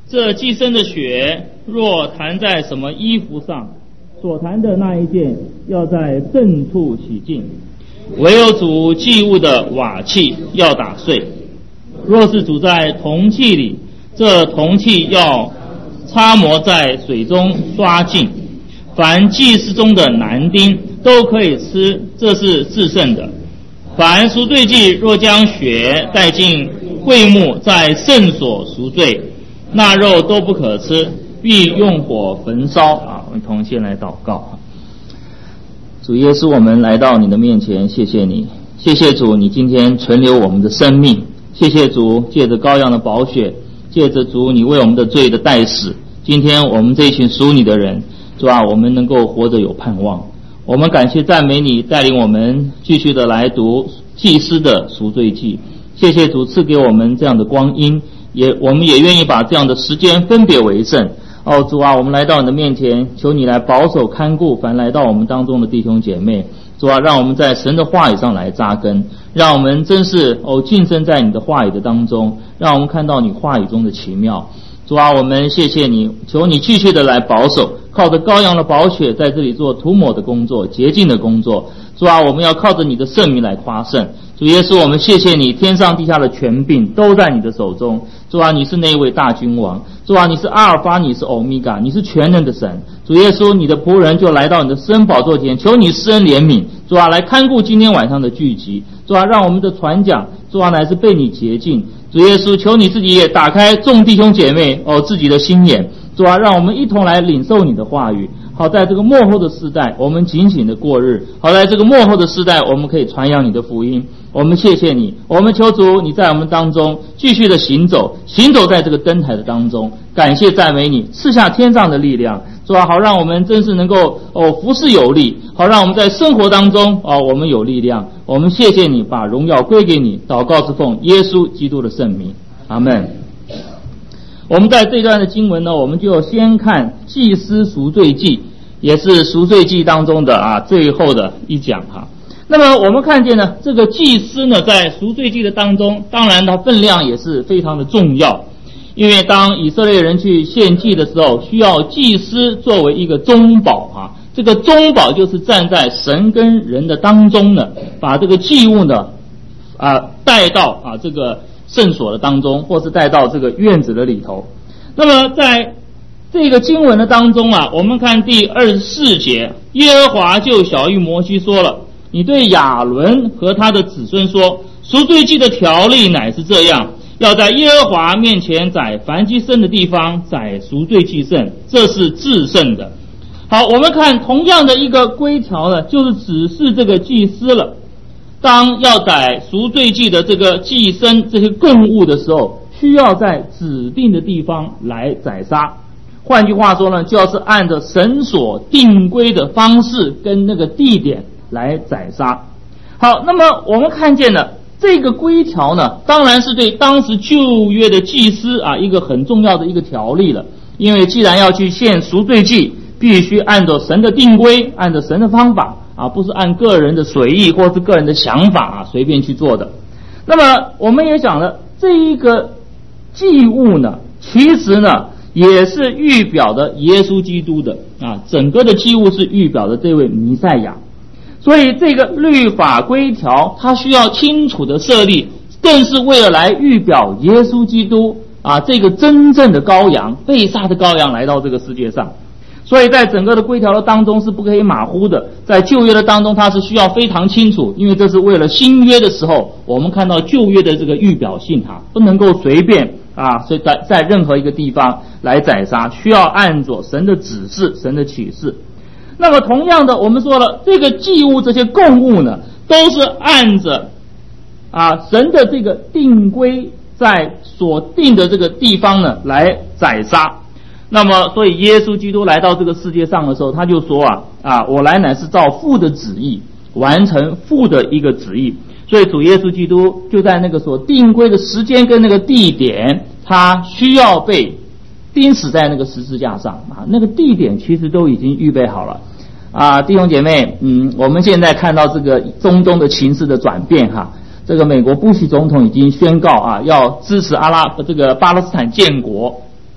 这祭牲的血若弹在什么衣服上，所弹的那一件要在圣处洗净，唯有煮祭物的瓦器要打碎。若是煮在铜器里，这铜器要擦磨在水中刷净。凡祭司中的男丁都可以吃，这是至圣的。凡赎罪祭若将血带进会幕，在圣所赎罪，那肉都不可吃，必用火焚烧。我们同先来祷告。主耶稣，我们来到你的面前，谢谢你，谢谢主，你今天存留我们的生命，谢谢主，借着羔羊的宝血，借着主你为我们的罪的代死，今天我们这一群属你的人，主啊，我们能够活着有盼望。我们感谢赞美你，带领我们继续的来读祭司的赎罪记。谢谢主赐给我们这样的光阴，我们也愿意把这样的时间分别为圣。主啊，我们来到你的面前，求你来保守看顾凡来到我们当中的弟兄姐妹。主啊，让我们在神的话语上来扎根，让我们真是浸身在你的话语的当中，让我们看到你话语中的奇妙。主啊，我们谢谢你，求你继续的来保守，靠着羔羊的宝血在这里做涂抹的工作，洁净的工作。主啊，我们要靠着你的圣名来夸胜。主耶稣，我们谢谢你，天上地下的权柄都在你的手中。主啊，你是那一位大君王。主啊，你是阿尔法，你是欧米伽，你是全能的神。主耶稣，你的仆人就来到你的施恩宝座前，求你施恩怜悯。主啊，来看顾今天晚上的聚集。主啊，让我们的传讲，主啊，乃是被你洁净。主耶稣，求你自己也打开众弟兄姐妹自己的心眼。主啊，让我们一同来领受你的话语，好在这个末后的世代我们警醒的过日，好在这个末后的世代我们可以传扬你的福音。我们谢谢你，我们求主你在我们当中继续的行走在这个灯台的当中，感谢赞美你，赐下天上的力量。主啊，好让我们真是能够服事有力，好让我们在生活当中我们有力量。我们谢谢你，把荣耀归给你，祷告是奉耶稣基督的圣名，阿们。我们在这段的经文呢，我们就先看祭司赎罪记，也是赎罪记当中的最后的一讲哈。那么我们看见呢，这个祭司呢，在赎罪记的当中，当然它分量也是非常的重要，因为当以色列人去献祭的时候，需要祭司作为一个中保这个中保就是站在神跟人的当中呢，把这个祭物呢带到这个圣所的当中，或是带到这个院子的里头。那么在这个经文的当中我们看第24节，耶和华就晓谕摩西说了，你对亚伦和他的子孙说，赎罪祭的条例乃是这样，要在耶和华面前宰燔祭牲的地方宰赎罪祭牲，这是至圣的。好，我们看同样的一个规条呢，就是指示这个祭司了，当要宰赎罪祭的这个祭牲这些供物的时候，需要在指定的地方来宰杀。换句话说呢，就要是按照神所定规的方式跟那个地点来宰杀。好，那么我们看见了这个规条呢，当然是对当时旧约的祭司一个很重要的一个条例了。因为既然要去献赎罪祭，必须按照神的定规，按照神的方法不是按个人的随意或是个人的想法随便去做的。那么我们也讲了，这一个祭物呢，其实呢也是预表的耶稣基督的整个的祭物是预表的这位弥赛亚。所以这个律法规条它需要清楚的设立，更是为了来预表耶稣基督这个真正的羔羊，被杀的羔羊来到这个世界上。所以在整个的规条的当中是不可以马虎的，在旧约的当中它是需要非常清楚，因为这是为了新约的时候我们看到旧约的这个预表性不能够随便所以在任何一个地方来宰杀，需要按着神的指示，神的启示。那么同样的，我们说了，这个祭物这些供物呢，都是按着神的这个定规，在所定的这个地方呢来宰杀。那么所以耶稣基督来到这个世界上的时候，他就说我来乃是照父的旨意，完成父的一个旨意。所以主耶稣基督就在那个所定规的时间跟那个地点，他需要被钉死在那个十字架上那个地点其实都已经预备好了弟兄姐妹，我们现在看到这个中东的情势的转变这个美国布希总统已经宣告要支持这个巴勒斯坦建国。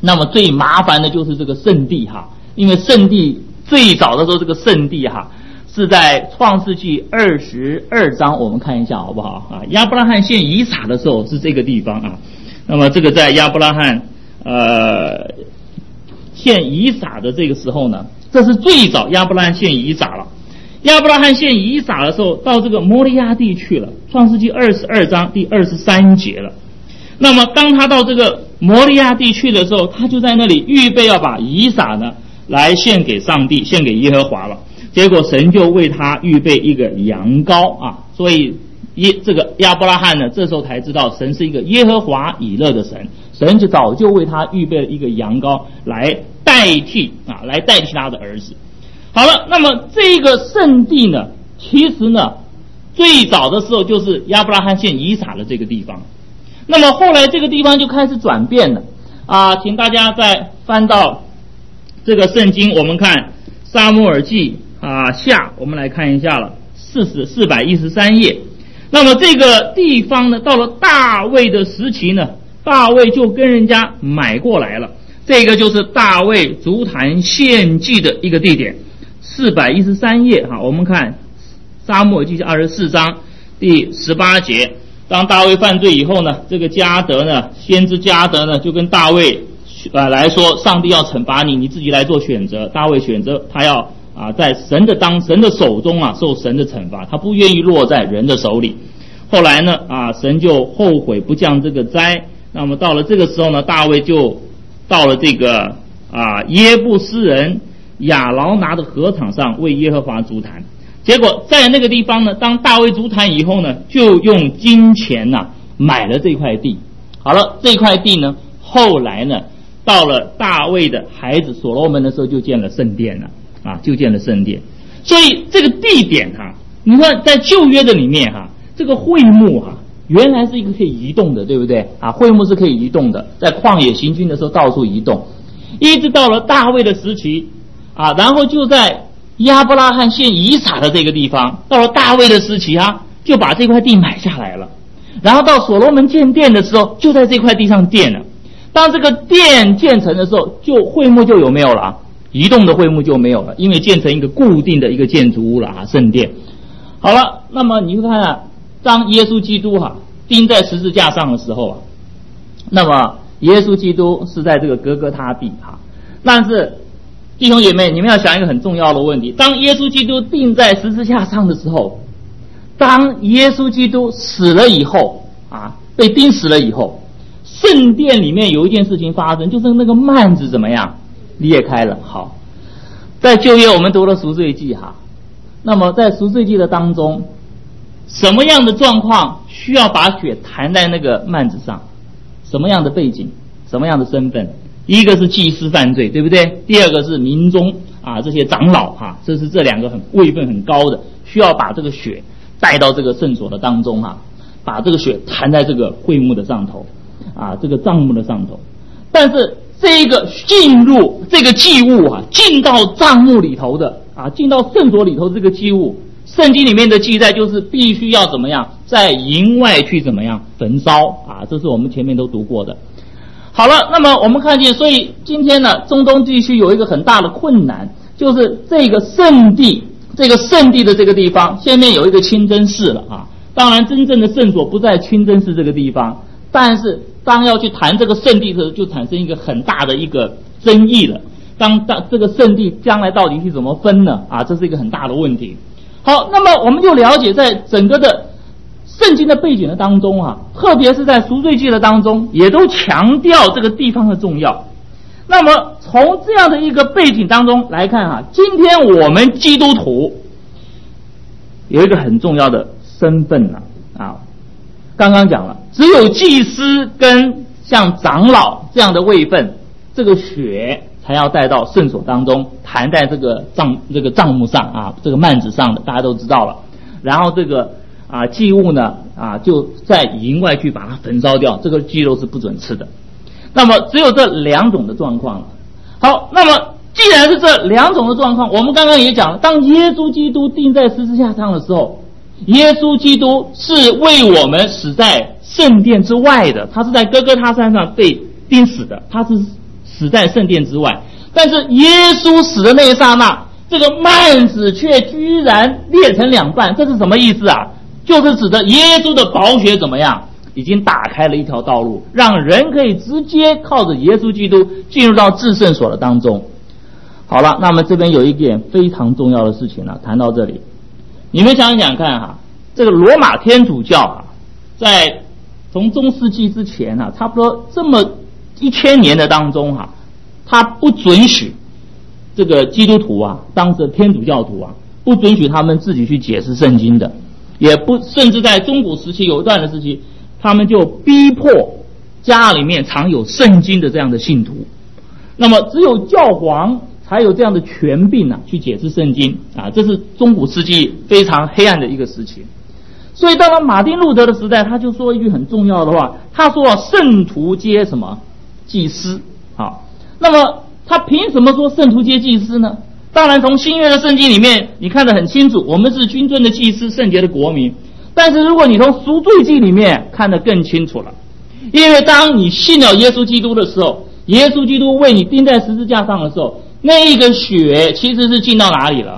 那么最麻烦的就是这个圣地哈，因为圣地最早的时候这个圣地哈是在创世纪22章，我们看一下好不好啊？亚伯拉罕献以撒的时候是这个地方啊。那么这个在亚伯拉罕献以撒的这个时候呢，这是最早亚伯拉罕献以撒了。亚伯拉罕献以撒的时候，到这个摩利亚地去了，创世纪22章第23节了。那么当他到这个摩利亚地去的时候，他就在那里预备要把以撒呢来献给上帝，献给耶和华了。结果神就为他预备一个羊羔啊，所以这个亚伯拉罕呢，这时候才知道神是一个耶和华以勒的神，神就早就为他预备了一个羊羔来代替他的儿子。好了，那么这个圣地呢，其实呢，最早的时候就是亚伯拉罕献以撒的这个地方。那么后来这个地方就开始转变了啊，请大家再翻到这个圣经，我们看撒母耳记下，我们来看一下了413页。那么这个地方呢，到了大卫的时期呢，大卫就跟人家买过来了。这个就是大卫足坛献祭的一个地点。413页我们看撒母耳记下24章第18节。当大卫犯罪以后呢，这个先知迦得呢就跟大卫来说，上帝要惩罚你，你自己来做选择。大卫选择他要在神的手中受神的惩罚，他不愿意落在人的手里。后来呢神就后悔不降这个灾。那么到了这个时候呢，大卫就到了这个耶布斯人亚劳拿的禾场上为耶和华筑坛。结果在那个地方呢，当大卫筑坛以后呢，就用金钱买了这块地。好了，这块地呢，后来呢，到了大卫的孩子所罗门的时候，就建了圣殿了就建了圣殿。所以这个地点你看在旧约的里面这个会幕原来是一个可以移动的，对不对会幕是可以移动的，在旷野行军的时候到处移动，一直到了大卫的时期然后就在亚伯拉罕献以撒的这个地方，到了大卫的时期就把这块地买下来了。然后到所罗门建殿的时候，就在这块地上建了。当这个殿建成的时候，会幕就有没有了移动的会幕就没有了，因为建成一个固定的一个建筑物了圣殿。好了，那么你看当耶稣基督钉在十字架上的时候那么耶稣基督是在这个革革他地但是弟兄姐妹，你们要想一个很重要的问题，当耶稣基督钉在十字架上的时候，当耶稣基督死了以后被钉死了以后，圣殿里面有一件事情发生，就是那个幔子怎么样裂开了。好，在旧约我们读了赎罪记那么在赎罪记的当中，什么样的状况需要把血弹在那个幔子上？什么样的背景？什么样的身份？一个是祭司犯罪，对不对？第二个是民众这些长老这是这两个位分很高的，需要把这个血带到这个圣所的当中把这个血弹在这个会幕的上头这个帐幕的上头。但是这个进入这个祭物进到帐幕里头的进到圣所里头这个祭物，圣经里面的记载就是必须要怎么样在营外去怎么样焚烧这是我们前面都读过的。好了，那么我们看见，所以今天呢，中东地区有一个很大的困难，就是这个圣地的这个地方，下面有一个清真寺了当然，真正的圣所不在清真寺这个地方，但是当要去谈这个圣地的时候，就产生一个很大的一个争议了。当这个圣地将来到底是怎么分呢？这是一个很大的问题。好，那么我们就了解，在整个的圣经的背景的当中特别是在赎罪记的当中，也都强调这个地方的重要。那么从这样的一个背景当中来看今天我们基督徒有一个很重要的身份刚刚讲了，只有祭司跟像长老这样的位分，这个血才要带到圣所当中，弹在这个帐幕上这个幔子上的，大家都知道了。然后这个祭物呢就在营外去把它焚烧掉，这个鸡肉是不准吃的。那么只有这两种的状况了。好，那么既然是这两种的状况，我们刚刚也讲了，当耶稣基督钉在十字架上的时候，耶稣基督是为我们死在圣殿之外的，他是在哥哥他山上被钉死的，他是死在圣殿之外。但是耶稣死的那一刹那，这个幔子却居然裂成两半，这是什么意思啊？就是指的耶稣的宝血怎么样，已经打开了一条道路，让人可以直接靠着耶稣基督进入到至圣所的当中。好了，那么这边有一点非常重要的事情谈到这里，你们想想看哈，这个罗马天主教在从中世纪之前差不多这么1000年的当中他不准许这个基督徒当时的天主教徒不准许他们自己去解释圣经的，也不，甚至在中古时期有一段的时期，他们就逼迫家里面藏有圣经的这样的信徒，那么只有教皇才有这样的权柄去解释圣经这是中古世纪非常黑暗的一个时期。所以到了马丁路德的时代，他就说一句很重要的话，他说圣徒皆什么祭司那么他凭什么说圣徒皆祭司呢？当然从新约的圣经里面你看得很清楚，我们是君尊的祭司，圣洁的国民。但是如果你从赎罪记里面看得更清楚了，因为当你信了耶稣基督的时候，耶稣基督为你钉在十字架上的时候，那一个血其实是进到哪里了？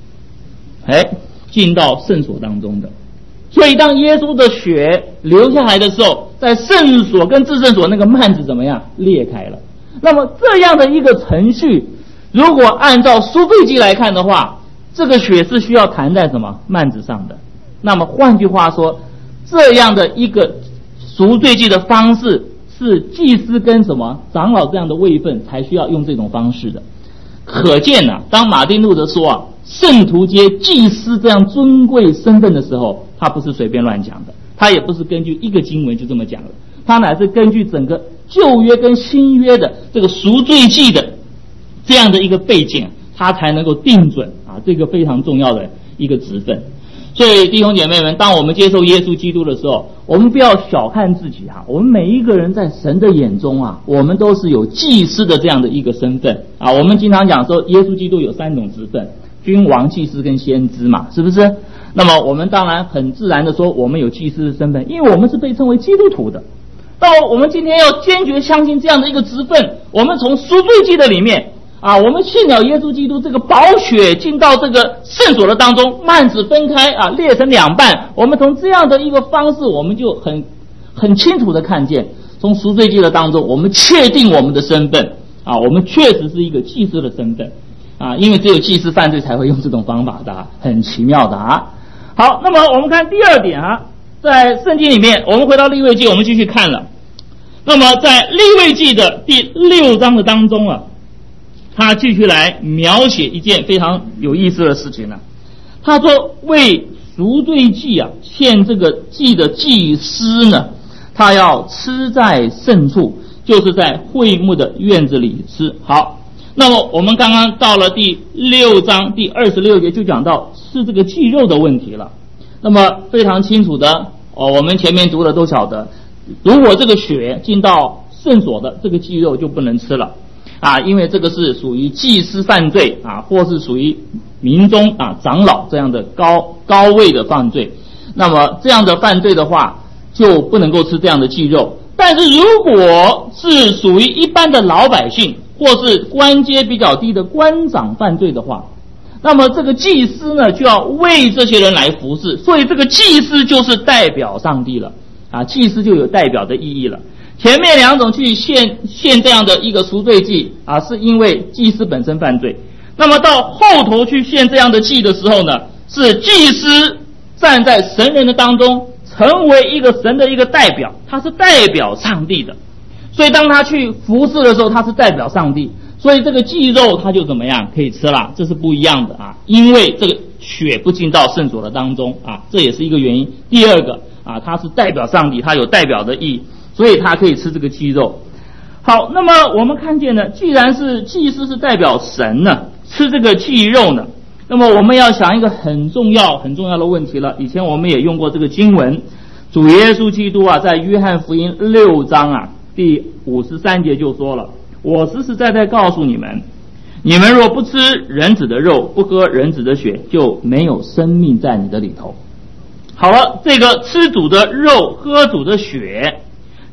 进到圣所当中的。所以当耶稣的血流下来的时候，在圣所跟至圣所那个幔子怎么样裂开了。那么这样的一个程序，如果按照赎罪记来看的话，这个血是需要弹在什么幔子上的。那么换句话说，这样的一个赎罪记的方式是祭司跟什么长老这样的位分才需要用这种方式的。可见当马丁路德说圣徒皆祭司这样尊贵身份的时候，他不是随便乱讲的，他也不是根据一个经文就这么讲的，他乃是根据整个旧约跟新约的这个赎罪记的这样的一个背景，他才能够定准这个非常重要的一个职分。所以弟兄姐妹们，当我们接受耶稣基督的时候，我们不要小看自己我们每一个人在神的眼中我们都是有祭司的这样的一个身份我们经常讲说耶稣基督有3种职分，君王、祭司跟先知嘛，是不是？那么我们当然很自然的说我们有祭司的身份，因为我们是被称为基督徒的。到我们今天要坚决相信这样的一个职分，我们从赎罪记的里面我们信了耶稣基督，这个宝血进到这个圣所的当中，幔子分开裂成两半，我们从这样的一个方式，我们就很清楚的看见，从赎罪记的当中，我们确定我们的身份我们确实是一个祭司的身份因为只有祭司犯罪才会用这种方法的很奇妙的好，那么我们看第二点在圣经里面，我们回到利未记，我们继续看了。那么在利未记的第6章的当中他继续来描写一件非常有意思的事情他说为赎罪祭献这个祭的祭司呢，他要吃在圣处，就是在会幕的院子里吃。好，那么我们刚刚到了第6章第26节就讲到吃这个祭肉的问题了。那么非常清楚的我们前面读的都晓得，如果这个血进到圣所的，这个祭肉就不能吃了因为这个是属于祭司犯罪或是属于民中长老这样的高位的犯罪，那么这样的犯罪的话就不能够吃这样的祭肉。但是如果是属于一般的老百姓或是官阶比较低的官长犯罪的话，那么这个祭司呢就要为这些人来服侍，所以这个祭司就是代表上帝了祭司就有代表的意义了。前面2种去献这样的一个赎罪祭是因为祭司本身犯罪，那么到后头去献这样的祭的时候呢，是祭司站在神人的当中，成为一个神的一个代表，他是代表上帝的，所以当他去服侍的时候，他是代表上帝，所以这个祭肉他就怎么样可以吃了，这是不一样的因为这个血不进到圣所的当中这也是一个原因。第二个他是代表上帝，他有代表的意义，所以他可以吃这个祭肉。好，那么我们看见呢，既然是祭司是代表神呢，吃这个祭肉呢，那么我们要想一个很重要的问题了。以前我们也用过这个经文，主耶稣基督在约翰福音6章第53节就说了，我实实在在告诉你们，你们若不吃人子的肉，不喝人子的血，就没有生命在你的里头。好了，这个吃主的肉喝主的血，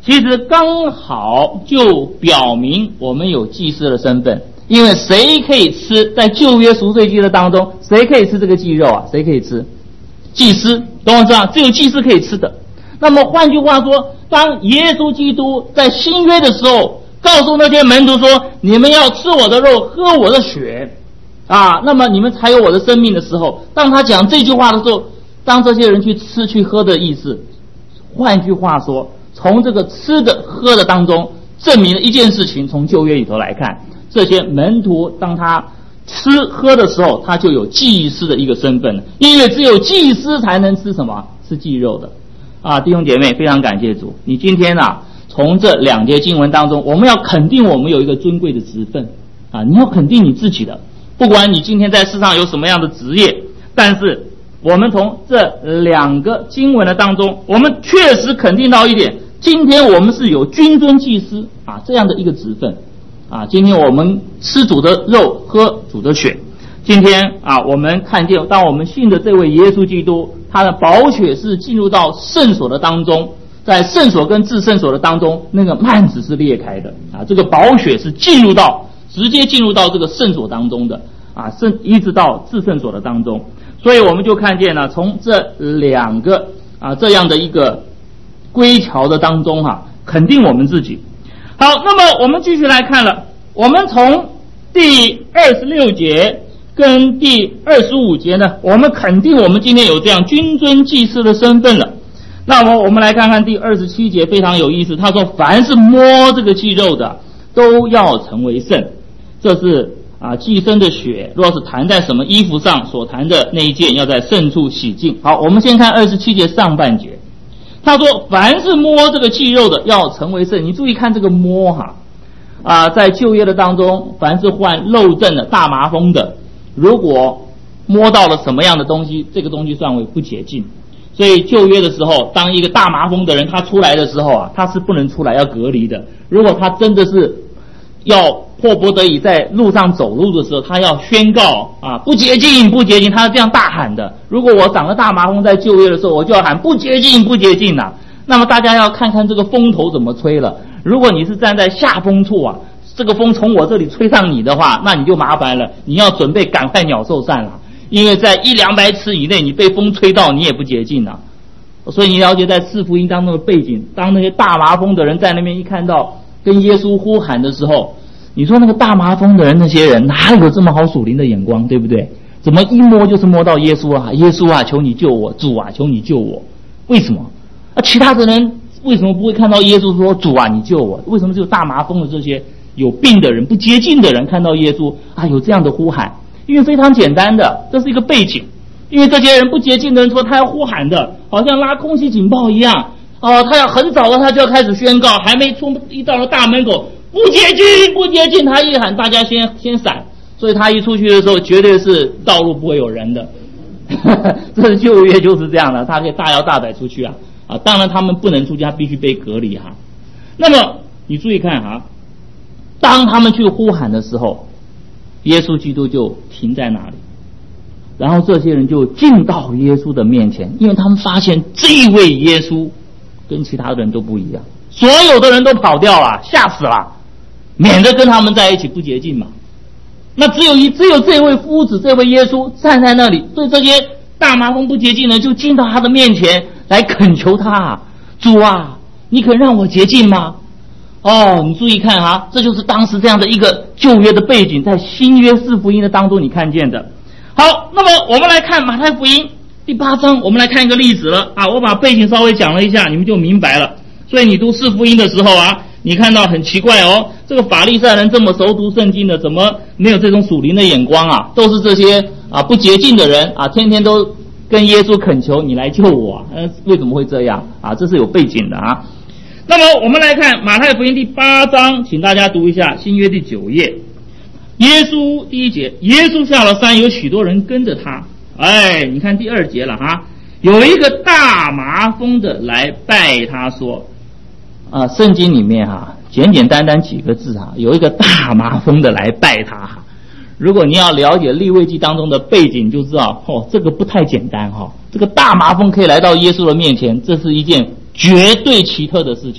其实刚好就表明我们有祭司的身份，因为谁可以吃？在旧约赎罪祭的当中，谁可以吃这个祭肉啊？谁可以吃？祭司，懂我知道？只有祭司可以吃的。那么换句话说，当耶稣基督在新约的时候，告诉那些门徒说：“你们要吃我的肉，喝我的血，那么你们才有我的生命的时候。”当他讲这句话的时候，当这些人去吃去喝的意思，换句话说，从这个吃的喝的当中，证明了一件事情。从旧约里头来看，这些门徒当他吃喝的时候，他就有祭司的一个身份了，因为只有祭司才能吃什么？吃祭肉的。弟兄姐妹，非常感谢主，你今天从这两节经文当中，我们要肯定我们有一个尊贵的职分你要肯定你自己的，不管你今天在世上有什么样的职业，但是我们从这两个经文的当中，我们确实肯定到一点，今天我们是有君尊祭司这样的一个职分今天我们吃主的肉，喝主的血。今天我们看见，当我们信的这位耶稣基督，他的宝血是进入到圣所的当中，在圣所跟至圣所的当中，那个幔子是裂开的这个宝血是直接进入到这个圣所当中的一直到至圣所的当中。所以我们就看见了，从这两个这样的一个规条的当中肯定我们自己。好，那么我们继续来看了，我们从第26节跟第25节呢，我们肯定我们今天有这样君尊祭司的身份了。那么我们来看看第27节，非常有意思，他说凡是摸这个祭肉的都要成为圣，这是祭牲的血若是弹在什么衣服上，所弹的那一件要在圣处洗净。好，我们先看27节上半节，他说凡是摸这个祭肉的要成为圣。你注意看这个摸在旧约的当中，凡是患漏症的大麻风的，如果摸到了什么样的东西，这个东西算为不洁净。所以旧约的时候，当一个大麻风的人他出来的时候他是不能出来，要隔离的。如果他真的是要迫不得已在路上走路的时候，他要宣告不洁净不洁净，他是这样大喊的。如果我长了大麻风在旧约的时候，我就要喊不洁净不洁净那么大家要看看这个风头怎么吹了。如果你是站在下风处这个风从我这里吹上你的话，那你就麻烦了，你要准备赶快鸟兽散了，因为在100-200尺以内，你被风吹到，你也不洁净所以你了解在四福音当中的背景，当那些大麻风的人在那边一看到跟耶稣呼喊的时候，你说那个大麻风的人，那些人哪有这么好属灵的眼光，对不对？怎么一摸就是摸到耶稣耶稣求你救我，主求你救我。为什么其他的人为什么不会看到耶稣说主你救我？为什么只有大麻风的这些有病的人，不洁净的人看到耶稣有这样的呼喊？因为非常简单的，这是一个背景。因为这些人不洁净的人说他要呼喊的，好像拉空袭警报一样他要很早的他就要开始宣告，还没一到了大门口，不洁净不洁净，他一喊大家先闪，所以他一出去的时候绝对是道路不会有人的这是旧约就是这样的，他可以大摇大摆出去当然他们不能出去，他必须被隔离那么你注意看当他们去呼喊的时候，耶稣基督就停在那里，然后这些人就进到耶稣的面前，因为他们发现这位耶稣跟其他的人都不一样，所有的人都跑掉了，吓死了，免得跟他们在一起不洁净嘛。那只有这位夫子，这位耶稣站在那里，对这些大麻风不洁净的人就进到他的面前来恳求他主你肯让我洁净吗？你注意看这就是当时这样的一个旧约的背景，在新约四福音的当中你看见的。好，那么我们来看马太福音第8章，我们来看一个例子了我把背景稍微讲了一下，你们就明白了。所以你读四福音的时候你看到很奇怪这个法利赛人这么熟读圣经的，怎么没有这种属灵的眼光都是这些不洁净的人天天都跟耶稣恳求你来救我为什么会这样这是有背景的那么我们来看马太福音第8章，请大家读一下新约第9页。耶稣第1节，耶稣下了山，有许多人跟着他。你看第2节了有一个大麻风的来拜他说圣经里面简简单单几个字有一个大麻风的来拜他如果你要了解利未记当中的背景，就知道这个不太简单这个大麻风可以来到耶稣的面前，这是一件绝对奇特的事情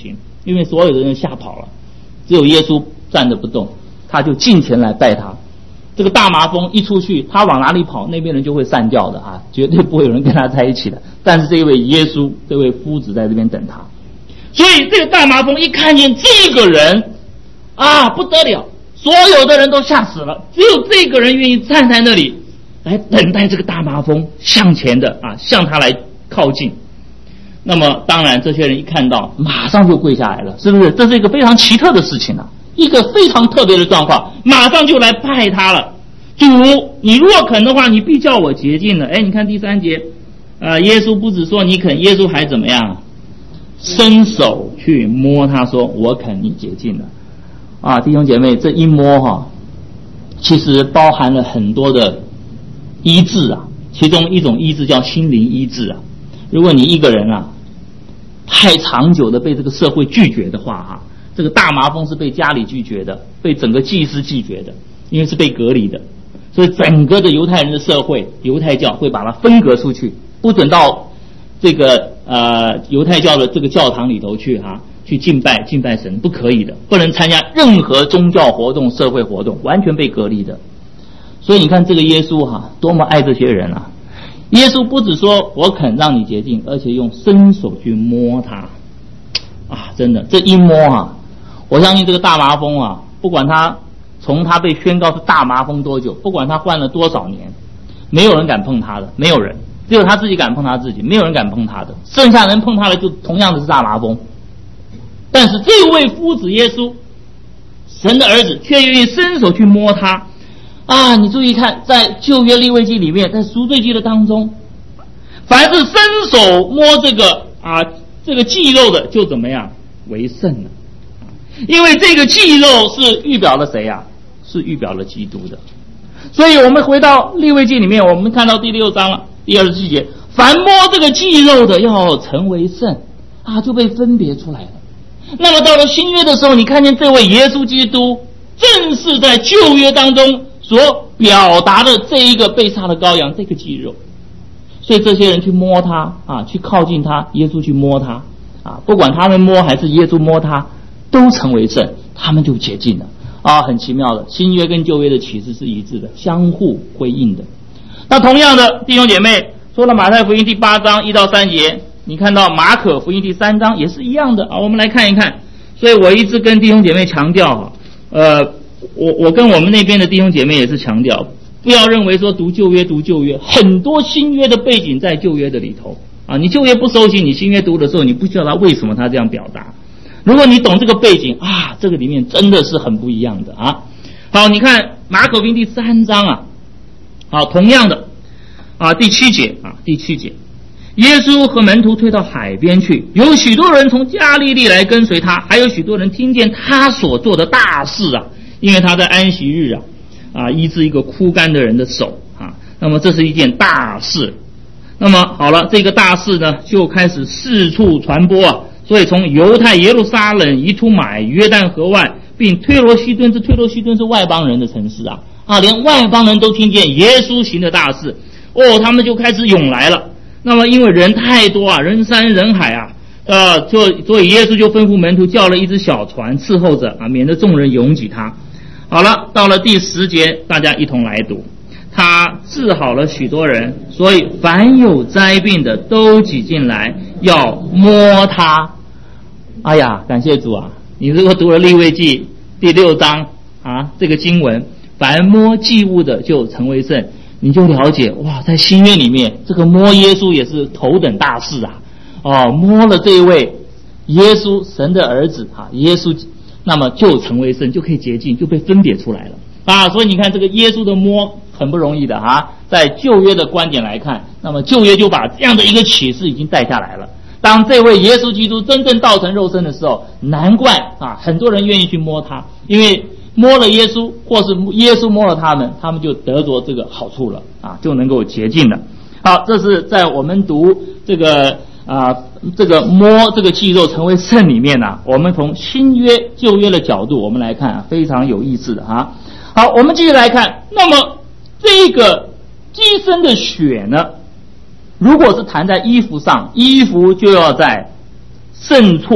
因为所有的人吓跑了，只有耶稣站着不动，他就近前来拜他。这个大麻风一出去，他往哪里跑，那边人就会散掉的啊，绝对不会有人跟他在一起的。但是这位耶稣，这位夫子在这边等他，所以这个大麻风一看见这个人啊，不得了，所有的人都吓死了，只有这个人愿意站在那里来等待这个大麻风向前的啊，向他来靠近。那么当然这些人一看到马上就跪下来了，是不是？这是一个非常奇特的事情啊，一个非常特别的状况，马上就来拜他了。主，你若肯的话，你必叫我洁净了。你看第3节耶稣不只说你肯，耶稣还怎么样？伸手去摸他，说我肯，你洁净了啊。弟兄姐妹，这一摸其实包含了很多的医治啊，其中一种医治叫心灵医治啊。如果你一个人太长久的被这个社会拒绝的话这个大麻风是被家里拒绝的，被整个祭司拒绝的，因为是被隔离的，所以整个的犹太人的社会，犹太教会把它分隔出去，不准到这个犹太教的这个教堂里头去去敬拜神，不可以的，不能参加任何宗教活动、社会活动，完全被隔离的。所以你看这个耶稣多么爱这些人啊！耶稣不只说我肯让你洁净，而且用伸手去摸他真的这一摸我相信这个大麻风不管他从他被宣告是大麻风多久，不管他患了多少年，没有人敢碰他的，没有人，只有他自己敢碰他自己，没有人敢碰他的，剩下人碰他的就同样的是大麻风。但是这位夫子耶稣，神的儿子，却愿意伸手去摸他你注意看，在旧约利未记里面，在赎罪记的当中，凡是伸手摸这个祭肉的，就怎么样为圣了。因为这个祭肉是预表了谁是预表了基督的。所以我们回到利未记里面，我们看到第6章了，第27节，凡摸这个祭肉的要成为圣就被分别出来了。那么到了新约的时候，你看见这位耶稣基督正是在旧约当中所表达的这一个被杀的羔羊，这个祭肉。所以这些人去摸他去靠近他，耶稣去摸他不管他们摸还是耶稣摸他，都成为圣，他们就洁净了很奇妙的，新约跟旧约的启示是一致的，相互辉映的。那同样的，弟兄姐妹，说了马太福音第8章1到3节，你看到马可福音第3章也是一样的我们来看一看。所以我一直跟弟兄姐妹强调我跟我们那边的弟兄姐妹也是强调，不要认为说读旧约，很多新约的背景在旧约的里头你旧约不熟悉，你新约读的时候，你不知道他为什么他这样表达。如果你懂这个背景这个里面真的是很不一样的好，你看马可福音第3章同样的第7节，耶稣和门徒退到海边去，有许多人从加利利来跟随他，还有许多人听见他所做的大事因为他在安息日医治一个枯干的人的手那么这是一件大事。那么好了，这个大事呢就开始四处传播所以从犹太耶路撒冷、以土买、约旦河外，并推罗西顿，这推罗西顿是外邦人的城市连外邦人都听见耶稣行的大事他们就开始涌来了。那么因为人太多人山人海所以耶稣就吩咐门徒叫了一只小船伺候着免得众人拥挤他。好了，到了第10节，大家一同来读。他治好了许多人，所以凡有灾病的都挤进来要摸他。哎呀，感谢主你如果读了利未记第6章这个经文，凡摸祭物的就成为圣，你就了解在新约里面这个摸耶稣也是头等大事摸了这一位耶稣神的儿子耶稣，那么就成为圣，就可以洁净，就被分别出来了所以你看这个耶稣的摸很不容易的在旧约的观点来看，那么旧约就把这样的一个启示已经带下来了。当这位耶稣基督真正道成肉身的时候，难怪很多人愿意去摸他，因为摸了耶稣，或是耶稣摸了他们，他们就得着这个好处了就能够洁净了。好，这是在我们读这个摸这个祭肉成为圣里面我们从新约旧约的角度我们来看非常有意思的好，我们继续来看，那么这个祭牲的血呢，如果是弹在衣服上，衣服就要在圣处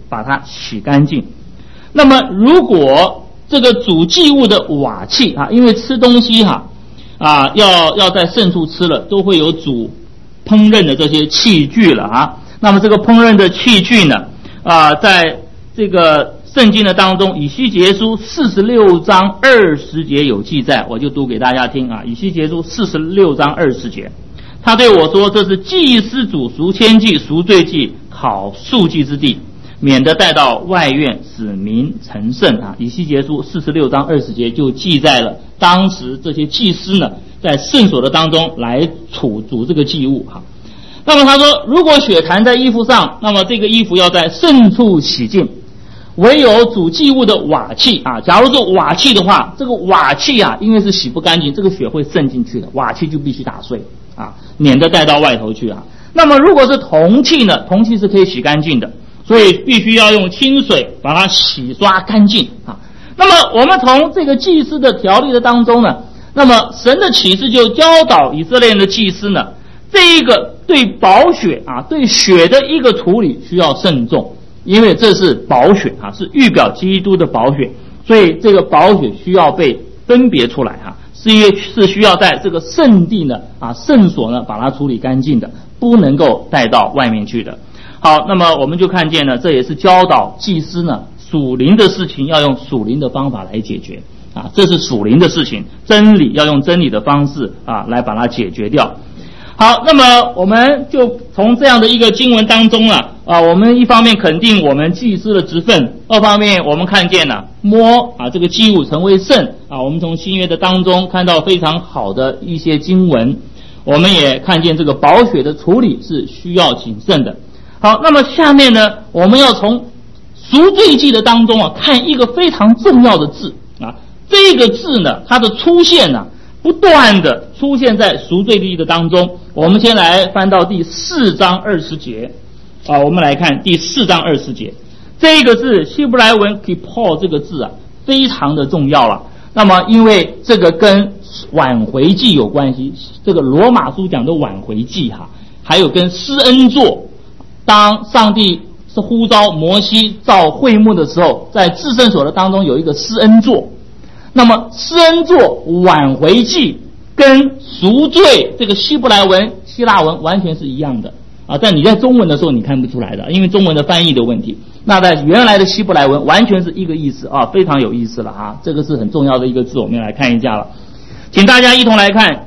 把它洗干净。那么如果这个煮祭物的瓦器啊，因为吃东西要在圣处吃了，都会有煮烹饪的这些器具了啊。那么这个烹饪的器具呢在这个圣经的当中，以西结书46章20节有记载，我就读给大家听啊。以西结书46章20节，他对我说：“这是祭司煮赎愆祭、赎罪祭、烤素祭之地，免得带到外院，使民成圣啊。”以西结书46章20节就记载了当时这些祭司呢，在圣所的当中来煮这个祭物哈。那么他说，如果血弹在衣服上，那么这个衣服要在圣处洗净。唯有煮祭物的瓦器啊，假如是瓦器的话，这个瓦器啊，因为是洗不干净，这个血会渗进去的，瓦器就必须打碎啊，免得带到外头去啊。那么如果是铜器呢，铜器是可以洗干净的，所以必须要用清水把它洗刷干净啊。那么我们从这个祭司的条例的当中呢，那么神的启示就教导以色列人的祭司呢，这一个对宝血啊，对血的一个处理需要慎重。因为这是宝血啊，是预表基督的宝血，所以这个宝血需要被分别出来啊，是需要在这个圣地呢圣所呢把它处理干净的，不能够带到外面去的。好，那么我们就看见呢，这也是教导祭司呢属灵的事情要用属灵的方法来解决啊，这是属灵的事情，真理要用真理的方式来把它解决掉。好，那么我们就从这样的一个经文当中我们一方面肯定我们祭司的职分，二方面我们看见这个祭物成为圣我们从新约的当中看到非常好的一些经文，我们也看见这个宝血的处理是需要谨慎的。好，那么下面呢，我们要从赎罪祭的当中看一个非常重要的字这个字呢，它的出现不断的出现在赎罪祭的当中。我们先来翻到第4章20节我们来看第4章20节，这个字希伯来文 kippur 这个字非常的重要了。那么因为这个跟挽回祭有关系，这个罗马书讲的挽回祭还有跟施恩座，当上帝是呼召摩西造会幕的时候，在至圣所的当中有一个施恩座，那么施恩座挽回祭跟赎罪这个希伯来文希腊文完全是一样的但你在中文的时候你看不出来的，因为中文的翻译的问题。那在原来的希伯来文完全是一个意思非常有意思了这个是很重要的一个字，我们要来看一下了。请大家一同来看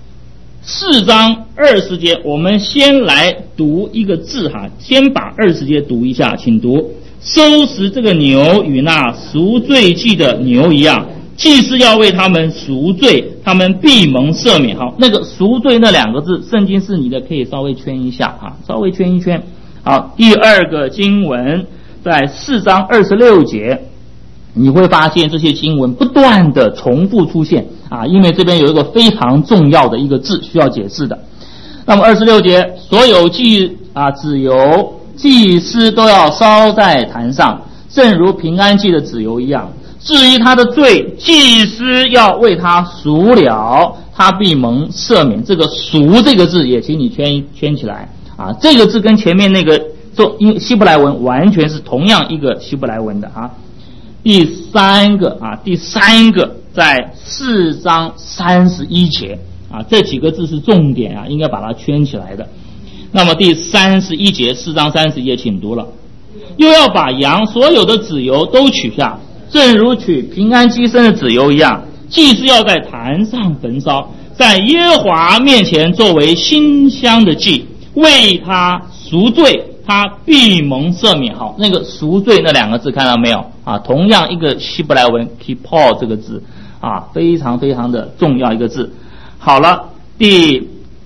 4章20节，我们先来读一个字先把20节读一下，请读：收拾这个牛与那赎罪祭的牛一样，祭司要为他们赎罪，他们必蒙赦免。好，那个赎罪那两个字，圣经是你的，可以稍微圈一下稍微圈一圈。好，第二个经文在4章26节，你会发现这些经文不断的重复出现因为这边有一个非常重要的一个字需要解释的。那么26节，所有脂油祭司都要烧在坛上，正如平安祭的脂油一样。至于他的罪，祭司要为他赎了，他必蒙赦免。这个赎这个字也请你圈起来这个字跟前面那个因希伯来文完全是同样一个希伯来文的第三个在4章31节这几个字是重点应该把它圈起来的。那么第31节4章31节请读了：又要把羊所有的脂油都取下，正如取平安祭牲的脂油一样，祭司要在坛上焚烧，在耶和华面前作为馨香的祭，为他赎罪，他必蒙赦免。好，那个赎罪那两个字看到没有同样一个希伯来文 kippur 这个字非常非常的重要一个字。好了，第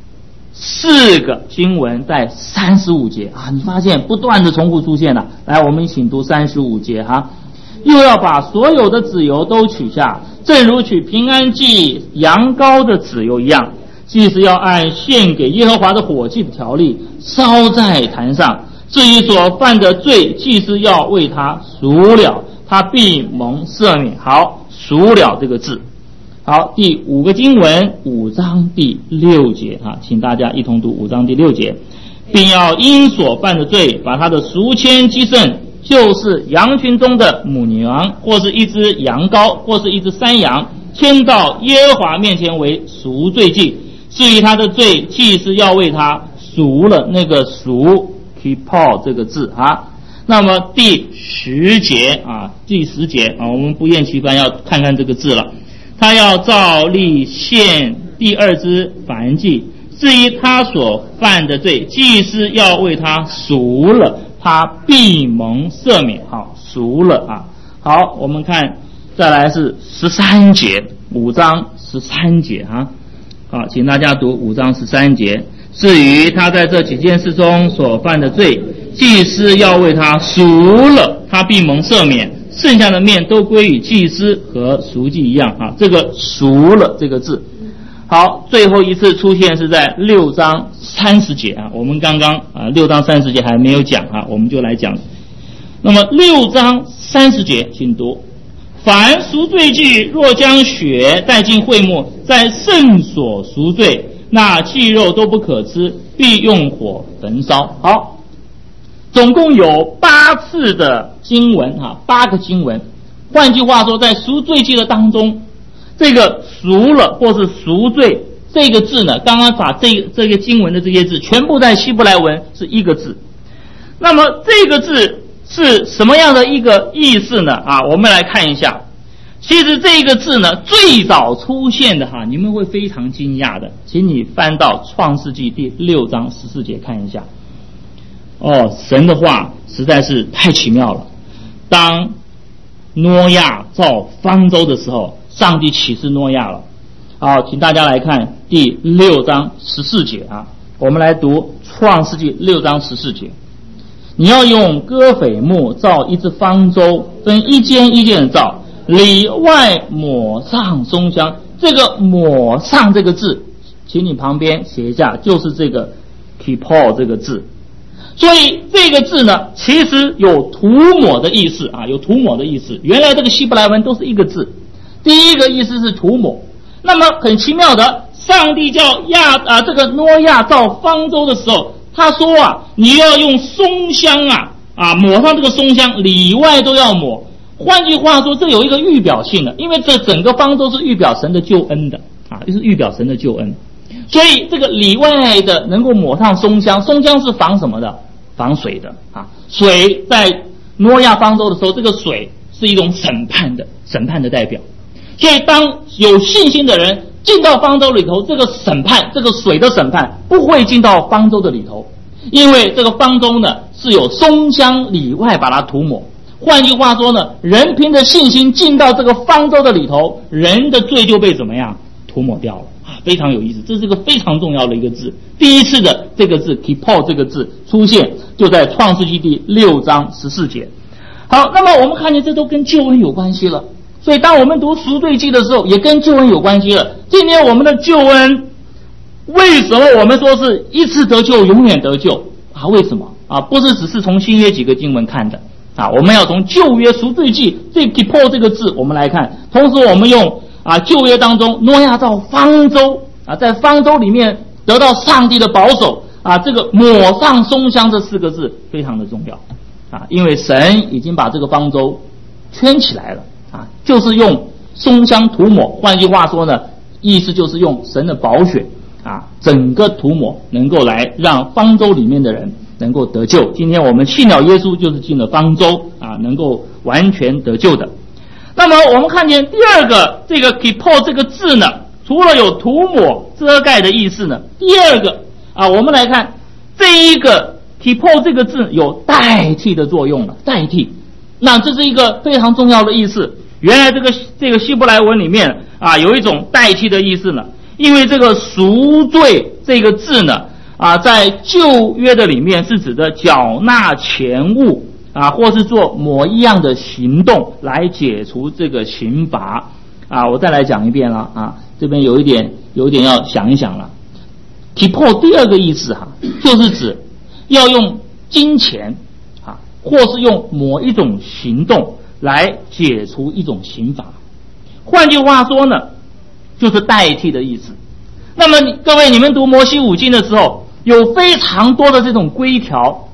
4个经文在35节你发现不断的重复出现了。来，我们一起读35节又要把所有的脂油都取下，正如取平安祭羊羔的脂油一样，祭司要按献给耶和华的火祭的条例烧在坛上。至于所犯的罪，祭司要为他赎了，他必蒙赦免。好，赎了这个字。好，第5个经文5章第6节请大家一同读5章第6节，并要因所犯的罪把他的赎愆祭牲就是羊群中的母羊，或是一只羊羔，或是一只山羊，牵到耶和华面前为赎罪祭。至于他的罪，祭司要为他赎了。那个赎 kipor 这个字啊。那么第10节啊，第10节啊，我们不厌其烦要看看这个字了。他要照例献第2只燔祭，至于他所犯的罪，祭司要为他赎了，他必蒙赦免。好，赎了啊。好，我们看再来是13节，5章13节啊。好，请大家读5章13节。至于他在这几件事中所犯的罪，祭司要为他赎了，他必蒙赦免，剩下的面都归于祭司，和赎祭一样啊。这个赎了这个字，好，最后一次出现是在6章30节啊。我们刚刚6章30节还没有讲啊，我们就来讲。那么6章30节，请读：凡赎罪祭若将血带进会幕，在圣所赎罪，那祭肉都不可吃，必用火焚烧。好，总共有8次的经文啊，8个经文。换句话说，在赎罪祭的当中，这个赎了或是赎罪这个字呢，刚刚把这个经文的这些字全部在希伯来文是一个字。那么这个字是什么样的一个意思呢？啊，我们来看一下。其实这个字呢，最早出现的你们会非常惊讶的，请你翻到创世纪第6章14节看一下。神的话实在是太奇妙了。当挪亚造方舟的时候，上帝启示挪亚了。好，请大家来看第6章14节啊，我们来读创世纪6章14节。你要用歌斐木造一只方舟，分一间一间的造，里外抹上松香。这个抹上这个字，请你旁边写一下，就是这个 kipor 这个字。所以这个字呢，其实有涂抹的意思啊，有涂抹的意思。原来这个希伯来文都是一个字，第一个意思是涂抹。那么很奇妙的，上帝叫这个挪亚造方舟的时候，他说你要用松香抹上这个松香，里外都要抹。换句话说，这有一个预表性的，因为这整个方舟是预表神的救恩的就是预表神的救恩。所以这个里外的能够抹上松香，松香是防什么的？防水的水在挪亚方舟的时候，这个水是一种审判的代表。所以当有信心的人进到方舟里头，这个审判，这个水的审判不会进到方舟的里头，因为这个方舟呢是有松香里外把它涂抹。换句话说呢，人凭着信心进到这个方舟的里头，人的罪就被怎么样涂抹掉了非常有意思，这是个非常重要的一个字。第一次的这个字 kipor 这个字出现就在创世纪第6章14节。好，那么我们看见这都跟救恩有关系了，所以当我们读赎罪记的时候也跟救恩有关系了。今天我们的救恩为什么我们说是一次得救永远得救为什么不是只是从新约几个经文看的我们要从旧约赎罪记这 kipor 这个字我们来看。同时我们用旧约当中挪亚造方舟在方舟里面得到上帝的保守这个抹上松香这4个字非常的重要因为神已经把这个方舟圈起来了就是用松香涂抹。换句话说呢，意思就是用神的宝血整个涂抹，能够来让方舟里面的人能够得救。今天我们信了耶稣，就是进了方舟能够完全得救的。那么我们看见第二个这个 kipor 这个字呢，除了有涂抹遮盖的意思呢，第二个我们来看这一个 kipor 这个字有代替的作用了，代替。那这是一个非常重要的意思。原来这个希伯来文里面有一种代替的意思呢，因为这个赎罪这个字呢在旧约的里面是指的缴纳钱物或是做某一样的行动来解除这个刑罚我再来讲一遍了这边有一点要想一想了。kipor 第二个意思就是指要用金钱或是用某一种行动来解除一种刑罚。换句话说呢，就是代替的意思。那么各位，你们读摩西五经的时候有非常多的这种规条，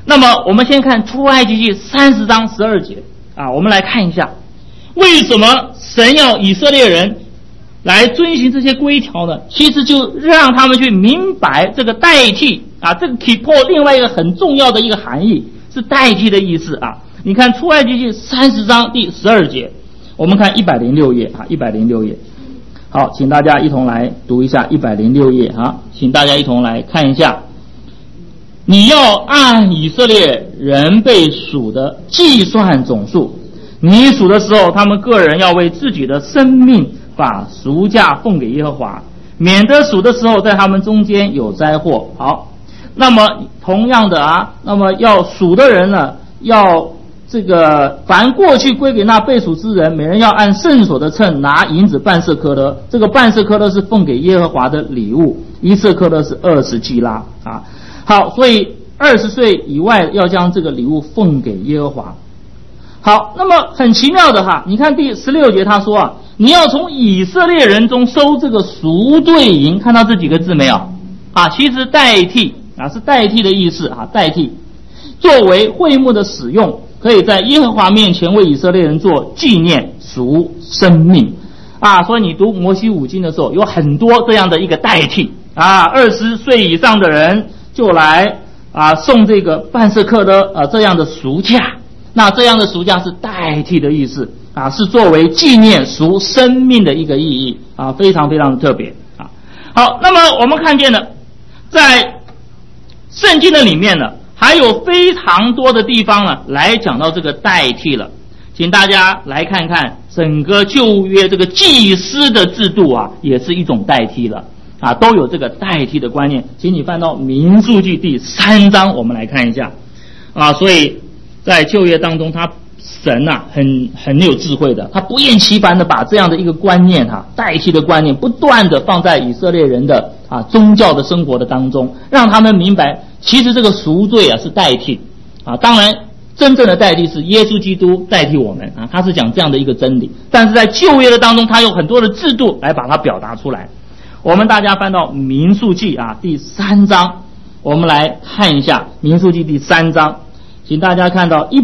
那么我们先看出埃及记30章12节啊，我们来看一下，为什么神要以色列人来遵循这些规条呢？其实就让他们去明白这个代替啊，这个 kippur 另外一个很重要的一个含义是代替的意思啊。你看出埃及记30章第12节，我们看106页啊，106页。好，请大家一同来读一下106页啊，请大家一同来看一下。你要按以色列人被数的计算总数，你数的时候，他们个人要为自己的生命把赎价奉给耶和华，免得数的时候在他们中间有灾祸。好，那么同样的啊，那么要数的人呢，要这个凡过去归给那被数之人，每人要按圣所的秤拿银子半舍客勒，这个半舍客勒是奉给耶和华的礼物，1舍客勒是20基拉啊。好，所以20岁以外要将这个礼物奉给耶和华。好，那么很奇妙的哈，你看第16节他说啊，你要从以色列人中收这个赎罪银，看到这几个字没有啊？其实代替啊，是代替的意思啊，代替作为会幕的使用，可以在耶和华面前为以色列人做纪念赎生命啊。所以你读摩西五经的时候，有很多这样的一个代替啊，20岁以上的人就来啊送这个半舍客勒这样的赎价，那这样的赎价是代替的意思啊，是作为纪念赎生命的一个意义啊，非常非常的特别啊。好，那么我们看见了，在圣经的里面呢，还有非常多的地方呢来讲到这个代替了，请大家来看看整个旧约这个祭司的制度啊，也是一种代替了。啊，都有这个代替的观念，请你翻到民数记第3章，我们来看一下啊。所以在旧约当中，神啊很有智慧的，他不厌其烦的把这样的一个观念代替的观念，不断的放在以色列人的宗教的生活的当中，让他们明白，其实这个赎罪啊是代替啊。当然，真正的代替是耶稣基督代替我们啊，他是讲这样的一个真理。但是在旧约的当中，他有很多的制度来把它表达出来。我们大家翻到民数记第3章，我们来看一下民数记第3章，请大家看到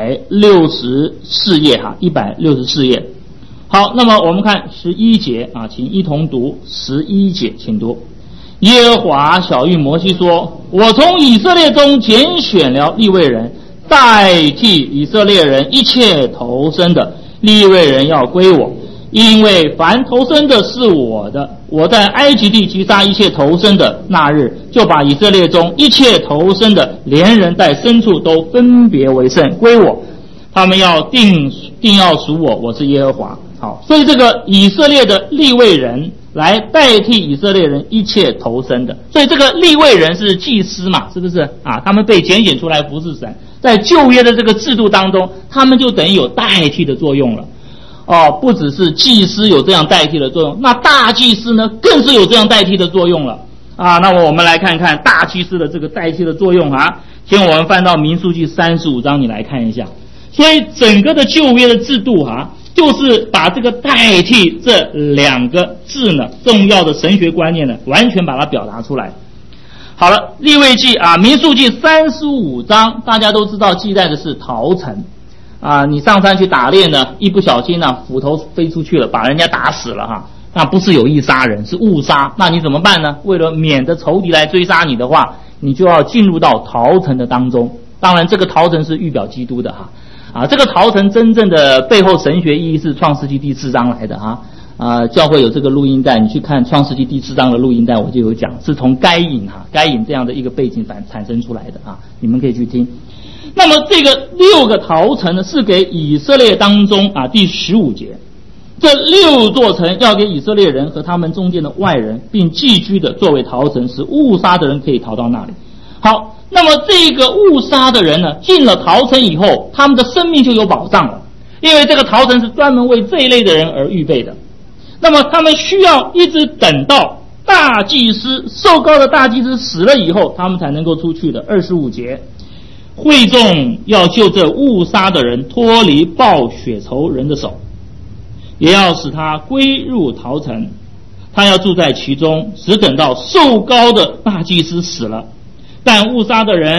164页164页。好，那么我们看11节啊，请一同读11节，请读。耶和华晓谕摩西说，我从以色列中拣选了利未人，代替以色列人一切投生的，利未人要归我，因为凡投生的是我的。我在埃及地击杀一切投生的那日，就把以色列中一切投生的，连人带牲畜都分别为圣，归我。他们要定要属我，我是耶和华。好，所以这个以色列的利未人来代替以色列人一切投生的，所以这个利未人是祭司嘛，是不是啊？他们被拣选出来服侍神，在旧约的这个制度当中，他们就等于有代替的作用了。不只是祭司有这样代替的作用，那大祭司呢更是有这样代替的作用了啊。那么我们来看看大祭司的这个代替的作用啊。请我们翻到民数记35章，你来看一下。所以整个的旧约的制度就是把这个代替这2个字呢，重要的神学观念呢，完全把它表达出来。好了，利未记民数记35章，大家都知道记载的是逃城你上山去打猎呢，一不小心斧头飞出去了，把人家打死了那不是有意杀人，是误杀。那你怎么办呢？为了免得仇敌来追杀你的话，你就要进入到逃城的当中。当然这个逃城是预表基督的这个逃城真正的背后神学意义是创世纪第4章来的教会有这个录音带，你去看创世纪第4章的录音带，我就有讲，是从该隐这样的一个背景产生出来的你们可以去听。那么这个6个逃城呢，是给以色列当中第15节，这6座城要给以色列人和他们中间的外人并寄居的作为逃城，使误杀的人可以逃到那里。好，那么这个误杀的人呢，进了逃城以后，他们的生命就有保障了，因为这个逃城是专门为这一类的人而预备的。那么他们需要一直等到大祭司受膏的大祭司死了以后，他们才能够出去的。25节，会众要救这误杀的人脱离报血仇人的手，也要使他归入逃城，他要住在其中，只等到受膏的大祭司死了。但误杀的人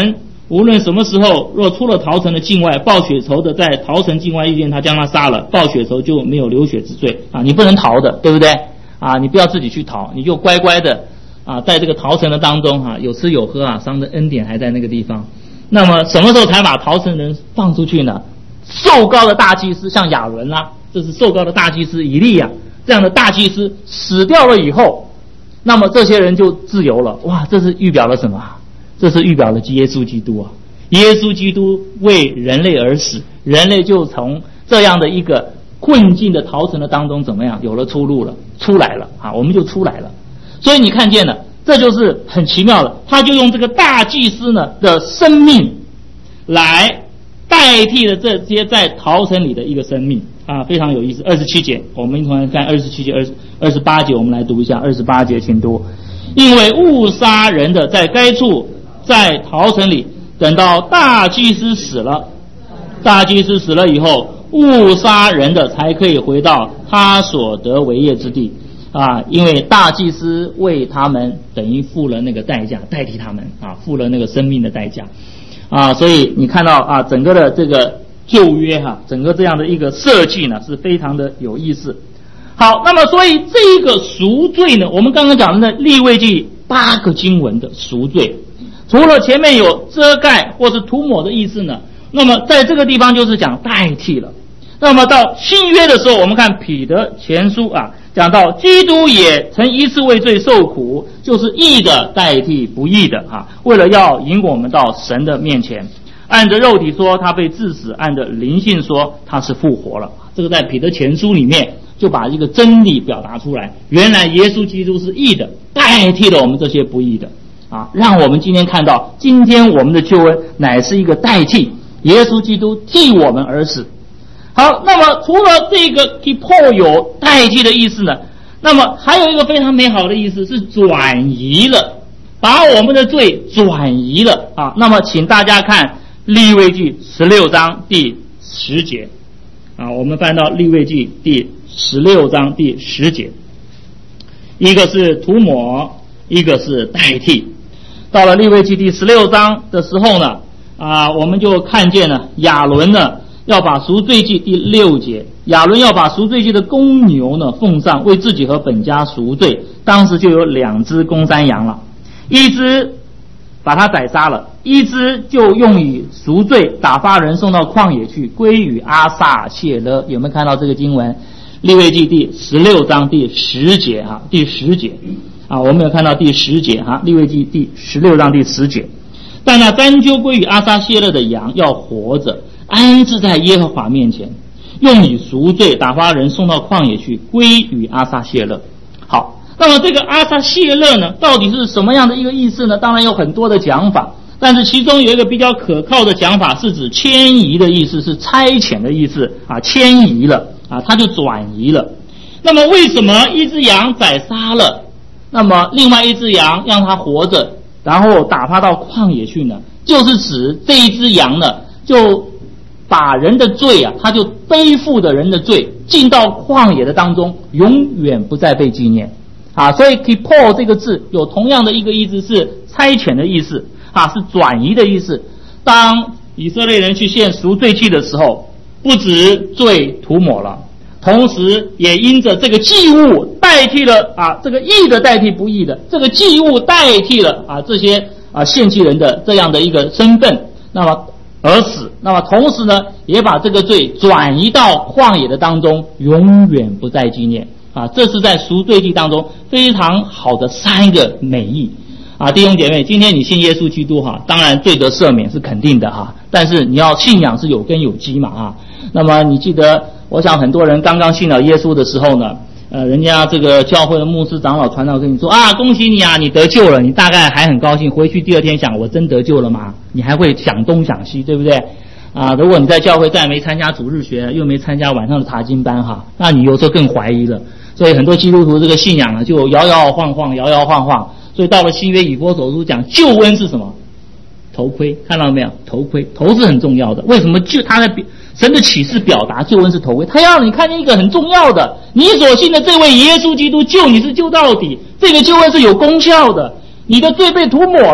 无论什么时候，若出了逃城的境外，报血仇的在逃城境外遇见他，将他杀了，报血仇就没有流血之罪啊！你不能逃的，对不对啊？你不要自己去逃，你就乖乖的啊，在这个逃城的当中啊，有吃有喝啊，上的恩典还在那个地方。那么什么时候才把逃城人放出去呢？受膏的大祭司像亚伦啦，这是受膏的大祭司以利亚这样的大祭司死掉了以后，那么这些人就自由了。哇，这是预表了什么？这是预表了耶稣基督啊！耶稣基督为人类而死，人类就从这样的一个困境的逃城的当中怎么样？有了出路了，出来了啊！我们就出来了。所以你看见了，这就是很奇妙的。他就用这个大祭司呢的生命来代替了这些在逃城里的一个生命啊，非常有意思。27节，我们一同来看27节、28节，我们来读一下28节，请读。因为误杀人的在该处，在逃城里，等到大祭司死了，大祭司死了以后，误杀人的才可以回到他所得为业之地啊，因为大祭司为他们等于付了那个代价，代替他们啊，付了那个生命的代价啊，所以你看到啊，整个的这个旧约哈，整个这样的一个设计呢，是非常的有意思。好，那么所以这个赎罪呢，我们刚刚讲的利未记8个经文的赎罪，除了前面有遮盖或是涂抹的意思呢，那么在这个地方就是讲代替了。那么到新约的时候，我们看彼得前书啊，讲到基督也曾一次为罪受苦，就是义的代替不义的啊，为了要引我们到神的面前。按着肉体说他被治死，按着灵性说他是复活了。这个在彼得前书里面就把这个真理表达出来，原来耶稣基督是义的，代替了我们这些不义的啊，让我们今天看到今天我们的救恩乃是一个代替，耶稣基督替我们而死。好，那么除了这个 kipo 有代替的意思呢，那么还有一个非常美好的意思是转移了，把我们的罪转移了啊。那么请大家看利未记16章第10节啊，我们翻到利未记第16章第10节，一个是涂抹，一个是代替。到了利未记第16章的时候呢啊，我们就看见了亚伦呢要把赎罪祭第6节，亚伦要把赎罪祭的公牛呢奉上，为自己和本家赎罪。当时就有2只公山羊了，一只把它宰杀了，一只就用以赎罪，打发人送到旷野去，归于阿撒谢勒。有没有看到这个经文？利未记第16章第10节啊，第10节啊，我们有看到第10节哈，利未记第16章第10节。但那单揪归于阿撒谢勒的羊要活着，安置在耶和华面前，用以赎罪，打发人送到旷野去，归于阿撒谢勒。好，那么这个阿撒谢勒呢，到底是什么样的一个意思呢？当然有很多的讲法，但是其中有一个比较可靠的讲法，是指迁移的意思，是差遣的意思啊，迁移了啊，它就转移了。那么为什么一只羊宰杀了，那么另外一只羊让它活着，然后打发到旷野去呢？就是指这一只羊呢，就把人的罪啊，他就背负的人的罪进到旷野的当中，永远不再被纪念啊。所以 kipo 这个字有同样的一个意思，是差遣的意思啊，是转移的意思。当以色列人去献赎罪祭的时候，不止罪涂抹了，同时也因着这个祭物代替了啊，这个义的代替不义的，这个祭物代替了啊这些啊献祭人的这样的一个身份，那么而死。那么同时呢，也把这个罪转移到旷野的当中，永远不再纪念啊。这是在赎罪祭当中非常好的3个美意啊。弟兄姐妹，今天你信耶稣基督哈，当然罪得赦免是肯定的哈，但是你要信仰是有根有基嘛啊。那么你记得，我想很多人刚刚信了耶稣的时候呢，人家这个教会的牧师长老传道跟你说啊，恭喜你啊，你得救了，你大概还很高兴，回去第2天想，我真得救了吗？你还会想东想西，对不对啊？如果你在教会再没参加主日学，又没参加晚上的查经班哈，那你有时候更怀疑了。所以很多基督徒这个信仰呢，就摇摇晃晃。所以到了新约以弗所书讲救恩是什么？头盔，看到没有？头盔，头是很重要的。为什么他在神的启示表达救恩是头盔？他要你看见一个很重要的，你所信的这位耶稣基督救你是救到底，这个救恩是有功效的。你的罪被涂抹了，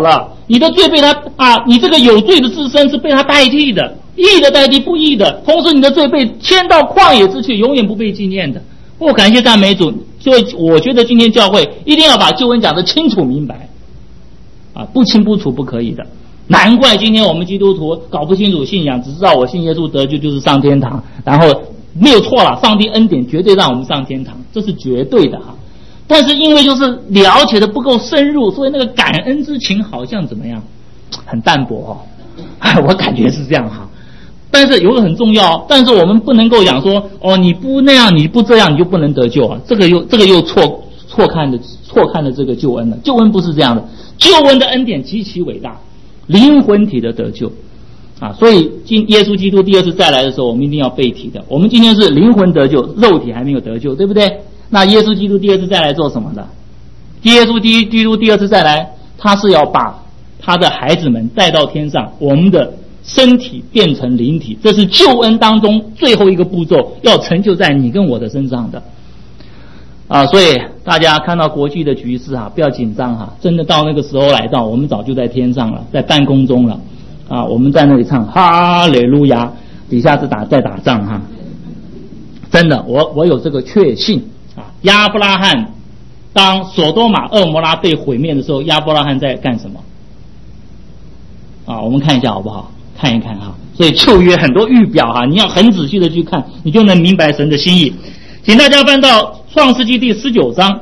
你的罪被他你这个有罪的自身是被他代替的，义的代替不义的，同时你的罪被迁到旷野之去，永远不被纪念的。感谢赞美主。所以我觉得今天教会一定要把救恩讲得清楚明白不清不楚不可以的。难怪今天我们基督徒搞不清楚信仰，只知道我信耶稣得救就是上天堂，然后没有错了，上帝恩典绝对让我们上天堂，这是绝对的但是因为就是了解的不够深入，所以那个感恩之情好像怎么样很淡薄我感觉是这样但是有个很重要，但是我们不能够讲说你不那样你不这样你就不能得救这个又错看了这个救恩了。救恩不是这样的，救恩的恩典极其伟大，灵魂体的得救所以耶稣基督第二次再来的时候，我们一定要背题的。我们今天是灵魂得救，肉体还没有得救，对不对？那耶稣基督第二次再来做什么的？耶稣基督第二次再来，他是要把他的孩子们带到天上，我们的身体变成灵体，这是救恩当中最后一个步骤，要成就在你跟我的身上的所以大家看到国际的局势不要紧张真的到那个时候来到，我们早就在天上了，在半空中了我们在那里唱哈利路亚，底下是在打仗真的我有这个确信亚伯拉罕当索多玛蛾摩拉被毁灭的时候，亚伯拉罕在干什么我们看一下好不好？看一看所以旧约很多预表你要很仔细的去看，你就能明白神的心意。请大家翻到创世纪第19章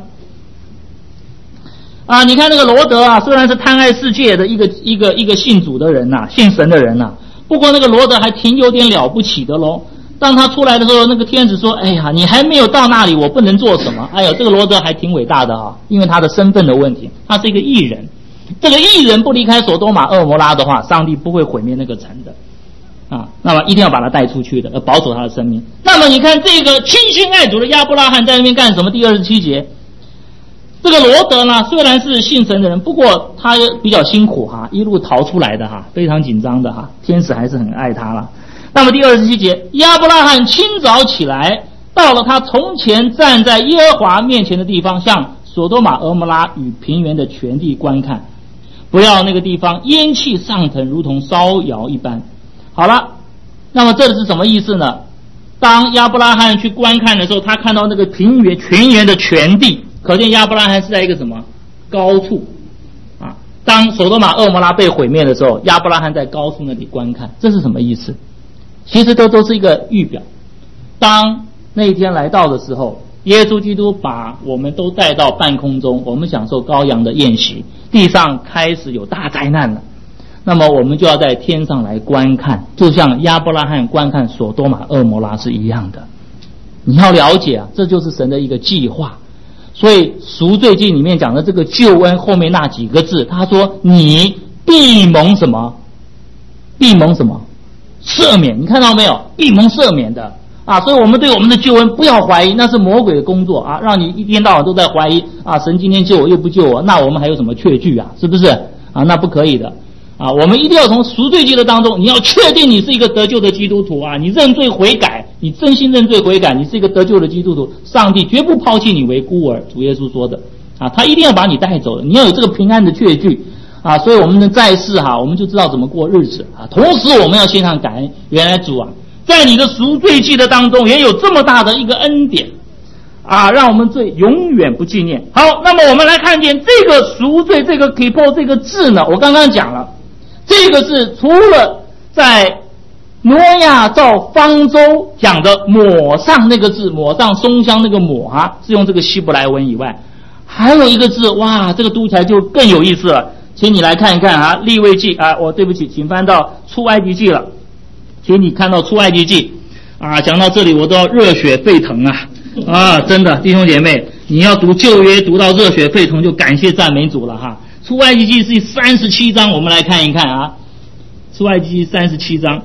你看那个罗德虽然是贪爱世界的一个信主的人信神的人不过那个罗德还挺有点了不起的咯。当他出来的时候，那个天使说哎呀你还没有到那里，我不能做什么。哎呦，这个罗德还挺伟大的因为他的身份的问题，他是一个义人，这个义人不离开索多玛蛾摩拉的话，上帝不会毁灭那个城的那么一定要把他带出去的，要保守他的生命。那么你看这个倾心爱主的亚伯拉罕在那边干什么？第27节，这个罗德呢虽然是信神的人，不过他比较辛苦一路逃出来的非常紧张的天使还是很爱他了。那么第27节，亚伯拉罕清早起来，到了他从前站在耶和华面前的地方，向索多玛蛾摩拉与平原的全地观看，不要那个地方烟气上腾，如同烧窑一般。好了，那么这是什么意思呢？当亚伯拉罕去观看的时候，他看到那个平原全原的全地，可见亚伯拉罕是在一个什么高处当索多玛蛾摩拉被毁灭的时候，亚伯拉罕在高处那里观看，这是什么意思？其实都是一个预表。当那一天来到的时候，耶稣基督把我们都带到半空中，我们享受羔羊的宴席，地上开始有大灾难了，那么我们就要在天上来观看，就像亚伯拉罕观看索多玛蛾摩拉是一样的。你要了解这就是神的一个计划。所以赎罪记里面讲的这个救恩后面那几个字，他说你必蒙什么？必蒙什么？赦免。你看到没有？必蒙赦免的所以我们对我们的救恩不要怀疑，那是魔鬼的工作让你一天到晚都在怀疑神今天救我又不救我，那我们还有什么确据是不是那不可以的我们一定要从赎罪记的当中，你要确定你是一个得救的基督徒你认罪悔改，你真心认罪悔改，你是一个得救的基督徒，上帝绝不抛弃你为孤儿，主耶稣说的他一定要把你带走的，你要有这个平安的确据所以我们的在世我们就知道怎么过日子同时我们要献上感恩，原来主在你的赎罪记的当中也有这么大的一个恩典让我们罪永远不纪念。好，那么我们来看见这个赎罪这个 kippur 这个字呢，我刚刚讲了，这个是除了在挪亚造方舟讲的抹上那个字，抹上松香那个抹是用这个希伯来文以外，还有一个字，哇，这个读起来就更有意思了。请你来看一看利未记对不起，请翻到出埃及记了。请你看到出埃及记讲到这里我都要热血沸腾真的弟兄姐妹，你要读旧约读到热血沸腾就感谢赞美主了出埃及记是37章，我们来看一看出埃及记37章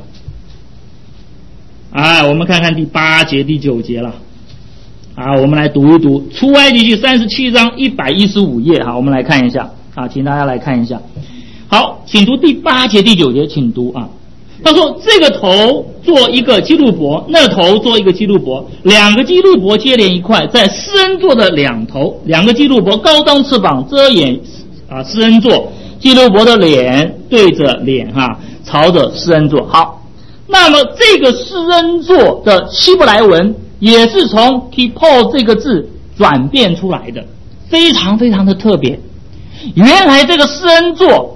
我们看看第8节第9节了我们来读一读出埃及记37章115页我们来看一下请大家来看一下。好，请读第8节第9节，请读他说这个头做一个基路伯，那头做一个基路伯，两个基路伯接连一块，在施恩座的两头，两个基路伯高张翅膀遮掩施恩座， 基督伯的脸对着脸朝着施恩座。好，那么这个施恩座的希伯来文也是从 kippur 这个字转变出来的，非常非常的特别。原来这个施恩座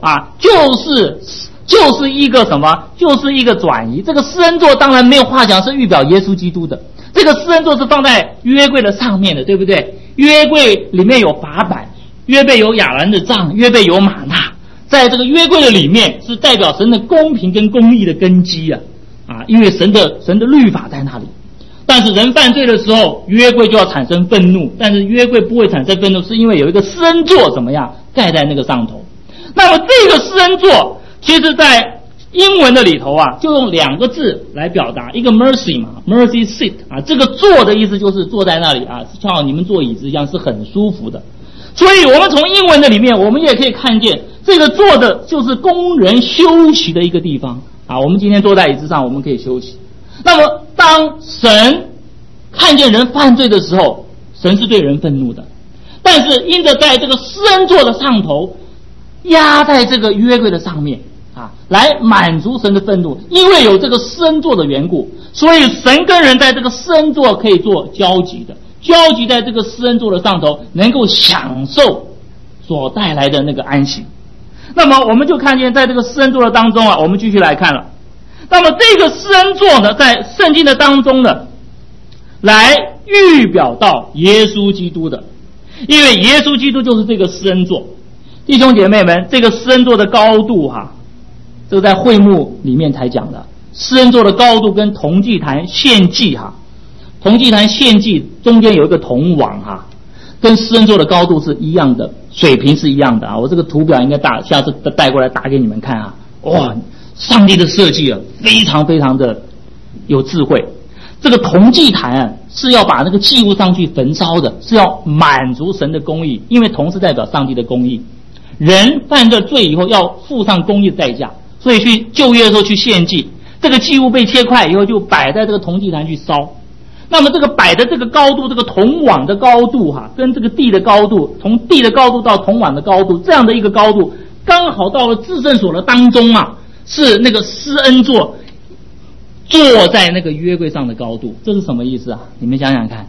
就是一个什么？就是一个转移。这个施恩座当然没有话讲，是预表耶稣基督的。这个施恩座是放在约柜的上面的，对不对？约柜里面有法版，约柜有亚兰的杖，约柜有玛纳，在这个约柜的里面是代表神的公平跟公义的根基因为神的律法在那里。但是人犯罪的时候，约柜就要产生愤怒，但是约柜不会产生愤怒，是因为有一个施恩座怎么样盖在那个上头。那么这个施恩座其实在英文的里头就用2个字来表达，一个 mercy mercy seat 这个坐的意思就是坐在那里像你们坐椅子一样，是很舒服的。所以我们从英文的里面，我们也可以看见这个坐的就是工人休息的一个地方我们今天坐在椅子上，我们可以休息。那么当神看见人犯罪的时候，神是对人愤怒的，但是因着在这个施恩座的上头压在这个约柜的上面来满足神的愤怒。因为有这个施恩座的缘故，所以神跟人在这个施恩座可以做交集的，交集在这个施恩座的上头，能够享受所带来的那个安息。那么我们就看见在这个施恩座的当中我们继续来看了。那么这个施恩座呢，在圣经的当中呢，来预表到耶稣基督的，因为耶稣基督就是这个施恩座。弟兄姐妹们，这个施恩座的高度这个在会幕里面才讲的。施恩座的高度跟铜祭坛献祭铜祭坛献祭中间有一个铜网跟施恩座的高度是一样的，水平是一样的我这个图表应该下次带过来打给你们看哇，上帝的设计非常非常的有智慧。这个铜祭坛是要把那个祭物上去焚烧的，是要满足神的公义，因为铜是代表上帝的公义。人犯了罪以后要付上公义的代价，所以去旧约的时候去献祭，这个祭物被切块以后就摆在这个铜祭坛去烧。那么这个摆的这个高度，这个铜网的高度跟这个地的高度，从地的高度到铜网的高度，这样的一个高度刚好到了至圣所的当中是那个施恩座坐在那个约柜上的高度。这是什么意思你们想想看。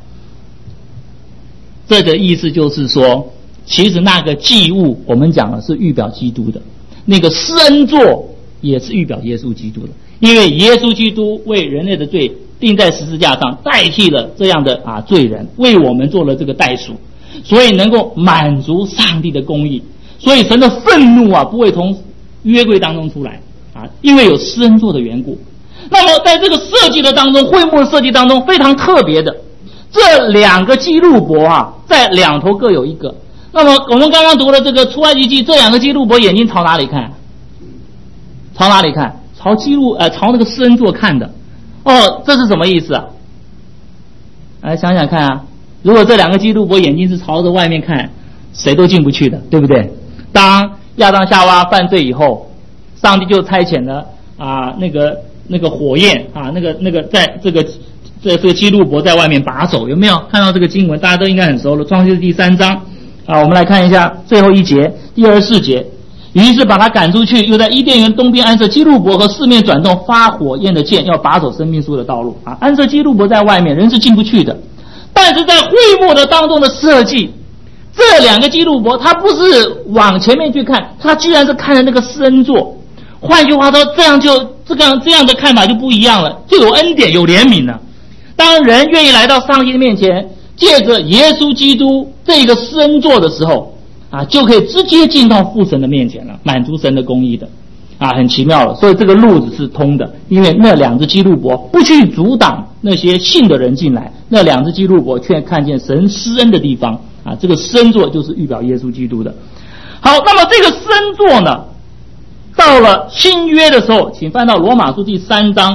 这个意思就是说，其实那个祭物我们讲的是预表基督的，那个施恩座也是预表耶稣基督的，因为耶稣基督为人类的罪钉在十字架上，代替了这样的罪人，为我们做了这个代赎，所以能够满足上帝的公义。所以神的愤怒不会从约柜当中出来因为有施恩座的缘故。那么在这个设计的当中，会幕的设计当中非常特别的，这2个基路伯在两头各有一个。那么我们刚刚读的这个出埃及记，这2个基路伯眼睛朝哪里看？朝哪里看？朝那个施恩座看的。这是什么意思来想想看如果这2个基路伯眼睛是朝着外面看，谁都进不去的，对不对？当亚当夏娃犯罪以后，上帝就差遣了那个火焰那个在这个基路伯在外面把守。有没有看到这个经文？大家都应该很熟了，创世记第3章我们来看一下最后一节，第24节。于是把他赶出去，又在伊甸园东边安设基路伯和四面转动发火焰的剑，要把守生命树的道路安设基路伯在外面，人是进不去的。但是在会幕的当中的设计，这2个基路伯他不是往前面去看，他居然是看着那个施恩座。换句话说，这样的看法就不一样了，就有恩典有怜悯了。当人愿意来到上帝的面前，借着耶稣基督这个施恩座的时候就可以直接进到父神的面前了，满足神的公义的很奇妙了。所以这个路子是通的，因为那2只基路伯不去阻挡那些信的人进来，那2只基路伯却看见神施恩的地方这个施恩座就是预表耶稣基督的。好，那么这个施恩座呢，到了新约的时候，请翻到罗马书第3章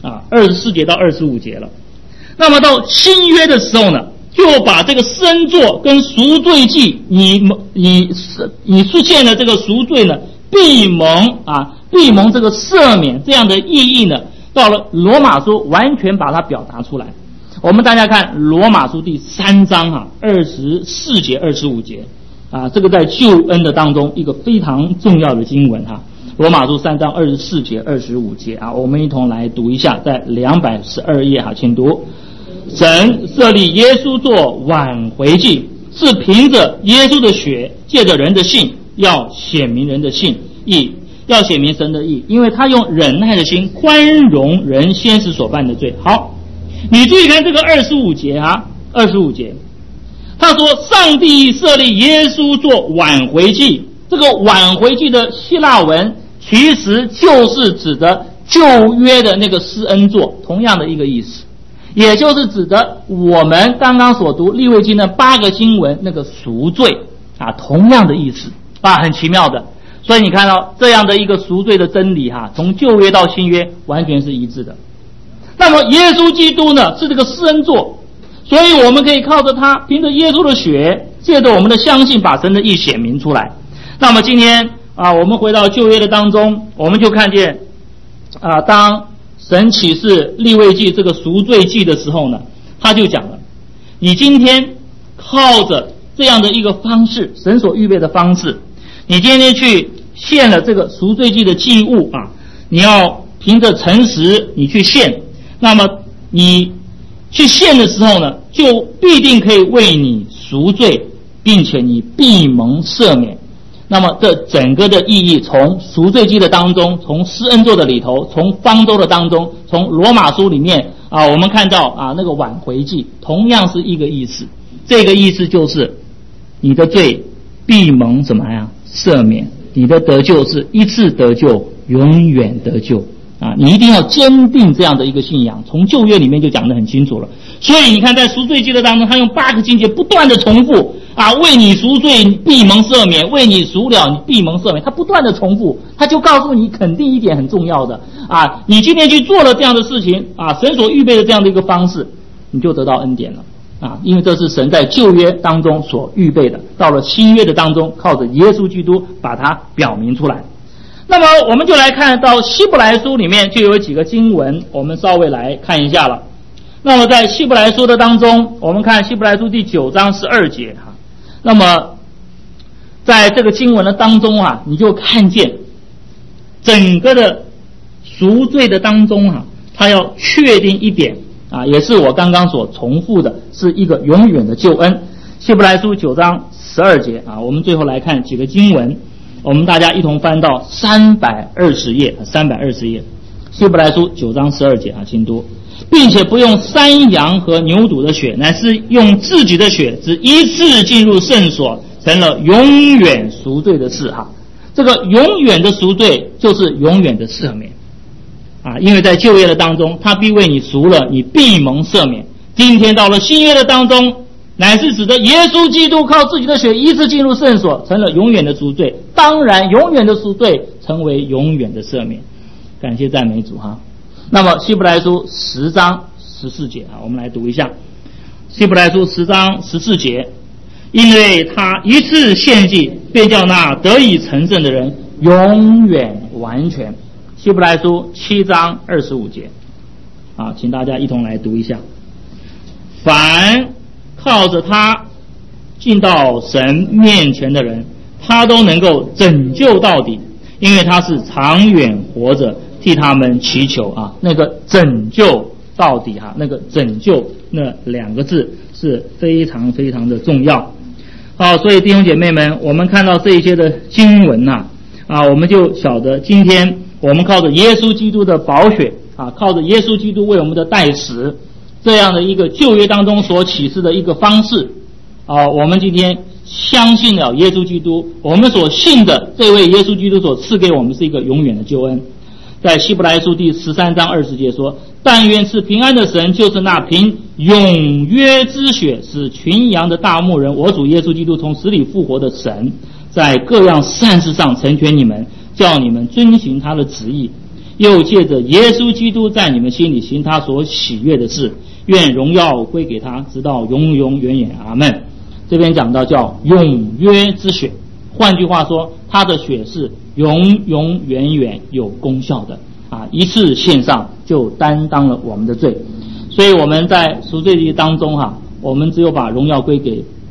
24节到25节了。那么到新约的时候呢，就把这个施恩座跟赎罪祭，你实现了这个赎罪呢，必蒙这个赦免这样的意义呢，到了罗马书完全把它表达出来。我们大家看罗马书第3章24节25节这个在救恩的当中一个非常重要的经文罗马书3章24节25节我们一同来读一下，在212页请读。神设立耶稣做挽回祭，是凭着耶稣的血，借着人的信，要显明人的义，要显明神的义，因为他用忍耐的心宽容人先时所犯的罪。好，你注意看这个25节25节，他说上帝设立耶稣做挽回祭，这个挽回祭的希腊文其实就是指的旧约的那个施恩座，同样的一个意思，也就是指的我们刚刚所读利未记的8个经文那个赎罪同样的意思很奇妙的。所以你看到这样的一个赎罪的真理从旧约到新约完全是一致的。那么耶稣基督呢是这个施恩座，所以我们可以靠着他，凭着耶稣的血，借着我们的相信，把神的义显明出来。那么今天我们回到旧约的当中，我们就看见当神启示利未记这个赎罪记的时候呢，他就讲了，你今天靠着这样的一个方式，神所预备的方式，你今天去献了这个赎罪祭的祭物你要凭着诚实你去献，那么你去献的时候呢，就必定可以为你赎罪，并且你必蒙赦免。那么这整个的意义，从赎罪祭的当中，从施恩座的里头，从方舟的当中，从罗马书里面我们看到那个挽回祭同样是一个意思。这个意思就是你的罪必蒙怎么样赦免，你的得救是一次得救，永远得救你一定要坚定这样的一个信仰，从旧约里面就讲得很清楚了。所以你看在赎罪记的当中，他用8个经节不断的重复为你赎罪必蒙赦免，为你赎了你必蒙赦免，他不断的重复，他就告诉你肯定一点很重要的你今天去做了这样的事情神所预备的这样的一个方式，你就得到恩典了因为这是神在旧约当中所预备的，到了新约的当中，靠着耶稣基督把它表明出来。那么我们就来看到希伯来书里面就有几个经文，我们稍微来看一下了。那么在希伯来书的当中，我们看希伯来书第9章12节那么在这个经文的当中你就看见整个的赎罪的当中他要确定一点也是我刚刚所重复的，是一个永远的救恩。希伯来书9章12节我们最后来看几个经文，我们大家一同翻到320页，320页，希伯来书9章12节请读，并且不用山羊和牛犊的血，乃是用自己的血，只一次进入圣所，成了永远赎罪的事这个永远的赎罪就是永远的赦免因为在旧约的当中，他必为你赎了，你必蒙赦免。今天到了新约的当中，乃是指的耶稣基督靠自己的血一次进入圣所，成了永远的赎罪。当然永远的赎罪成为永远的赦免。感谢赞美主那么希伯来书10章14节我们来读一下。希伯来书10章14节，因为他一次献祭，便叫那得以成圣的人永远完全。希伯来书7章25节请大家一同来读一下。凡靠着他进到神面前的人，他都能够拯救到底，因为他是长远活着，替他们祈求那个拯救到底那个拯救那2个字是非常非常的重要所以弟兄姐妹们，我们看到这一些的经文我们就晓得今天我们靠着耶稣基督的宝血靠着耶稣基督为我们的代死，这样的一个旧约当中所启示的一个方式我们今天相信了耶稣基督，我们所信的这位耶稣基督所赐给我们是一个永远的救恩。在希伯来书第13章20节说，但愿赐平安的神，就是那凭永约之血使群羊的大牧人，我主耶稣基督从死里复活的神，在各样善事上成全你们，叫你们遵行他的旨意，又借着耶稣基督在你们心里行他所喜悦的事，愿荣耀归给他，直到永永远远。阿们。这边讲到叫永约之血，换句话说，他的血是永永远远有功效的一次献上就担当了我们的罪。所以我们在赎罪祭当中我们只有把荣耀归给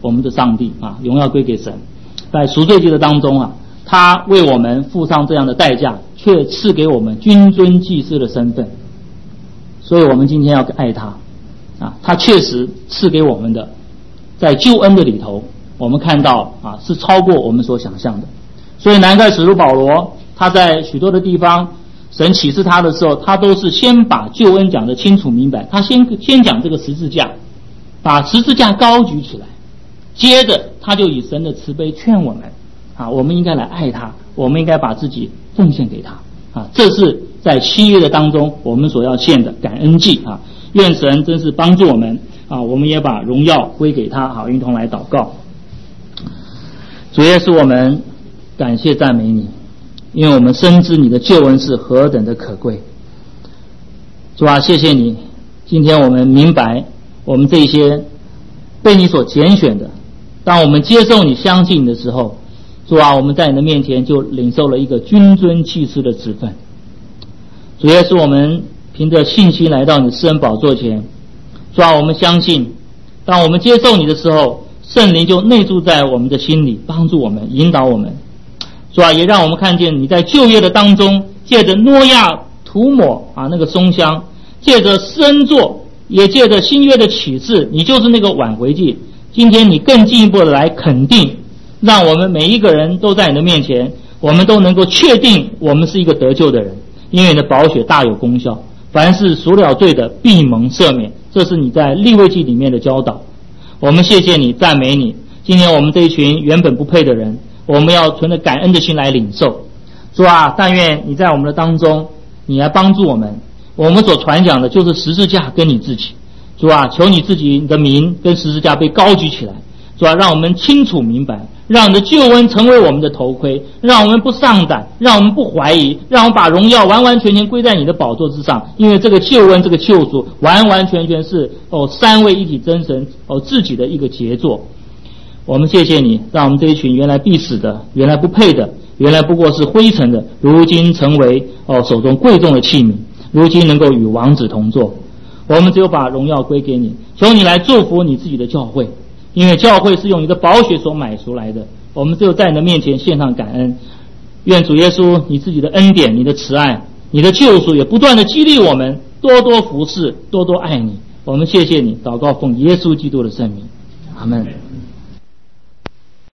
我们的上帝啊，荣耀归给神。在赎罪记的当中啊，他为我们付上这样的代价，却赐给我们君尊祭司的身份，所以我们今天要爱他啊，他确实赐给我们的，在救恩的里头，我们看到啊，是超过我们所想象的。所以难怪使徒保罗他在许多的地方，神启示他的时候，他都是先把救恩讲得清楚明白，他先讲这个十字架，把十字架高举起来，接着他就以神的慈悲劝我们啊，我们应该来爱他，我们应该把自己奉献给他啊，这是在七约的当中我们所要献的感恩祭啊。愿神真是帮助我们啊，我们也把荣耀归给他。好，一同来祷告。主耶稣，我们感谢赞美你，因为我们深知你的救恩是何等的可贵。主啊，谢谢你，今天我们明白我们这些被你所拣选的，当我们接受你相信你的时候，主啊，我们在你的面前就领受了一个君尊祭司的职分。主耶稣，我们凭着信心来到你的施恩宝座前，主啊，我们相信当我们接受你的时候，圣灵就内住在我们的心里，帮助我们，引导我们。主啊，也让我们看见你在旧约的当中，借着挪亚涂抹啊那个松香，借着施恩座，也借着新约的启示，你就是那个挽回祭。今天你更进一步的来肯定，让我们每一个人都在你的面前，我们都能够确定我们是一个得救的人，因为你的宝血大有功效，凡是赎了罪的必蒙赦免，这是你在利未记里面的教导。我们谢谢你，赞美你。今天我们这一群原本不配的人，我们要存着感恩的心来领受。主啊，但愿你在我们的当中，你来帮助我们。我们所传讲的就是十字架跟你自己。主啊，求你自己的名跟十字架被高举起来。主啊，让我们清楚明白，让你的救恩成为我们的头盔，让我们不丧胆，让我们不怀疑，让我们把荣耀完完全全归在你的宝座之上。因为这个救恩，这个救赎完完全全是三位一体真神自己的一个杰作。我们谢谢你，让我们这一群原来必死的，原来不配的，原来不过是灰尘的，如今成为手中贵重的器皿，如今能够与王子同坐。我们只有把荣耀归给你，求你来祝福你自己的教会，因为教会是用你的宝血所买赎来的。我们只有在你的面前献上感恩。愿主耶稣你自己的恩典，你的慈爱，你的救赎也不断的激励我们，多多服侍，多多爱你。我们谢谢你，祷告奉耶稣基督的圣名，阿们。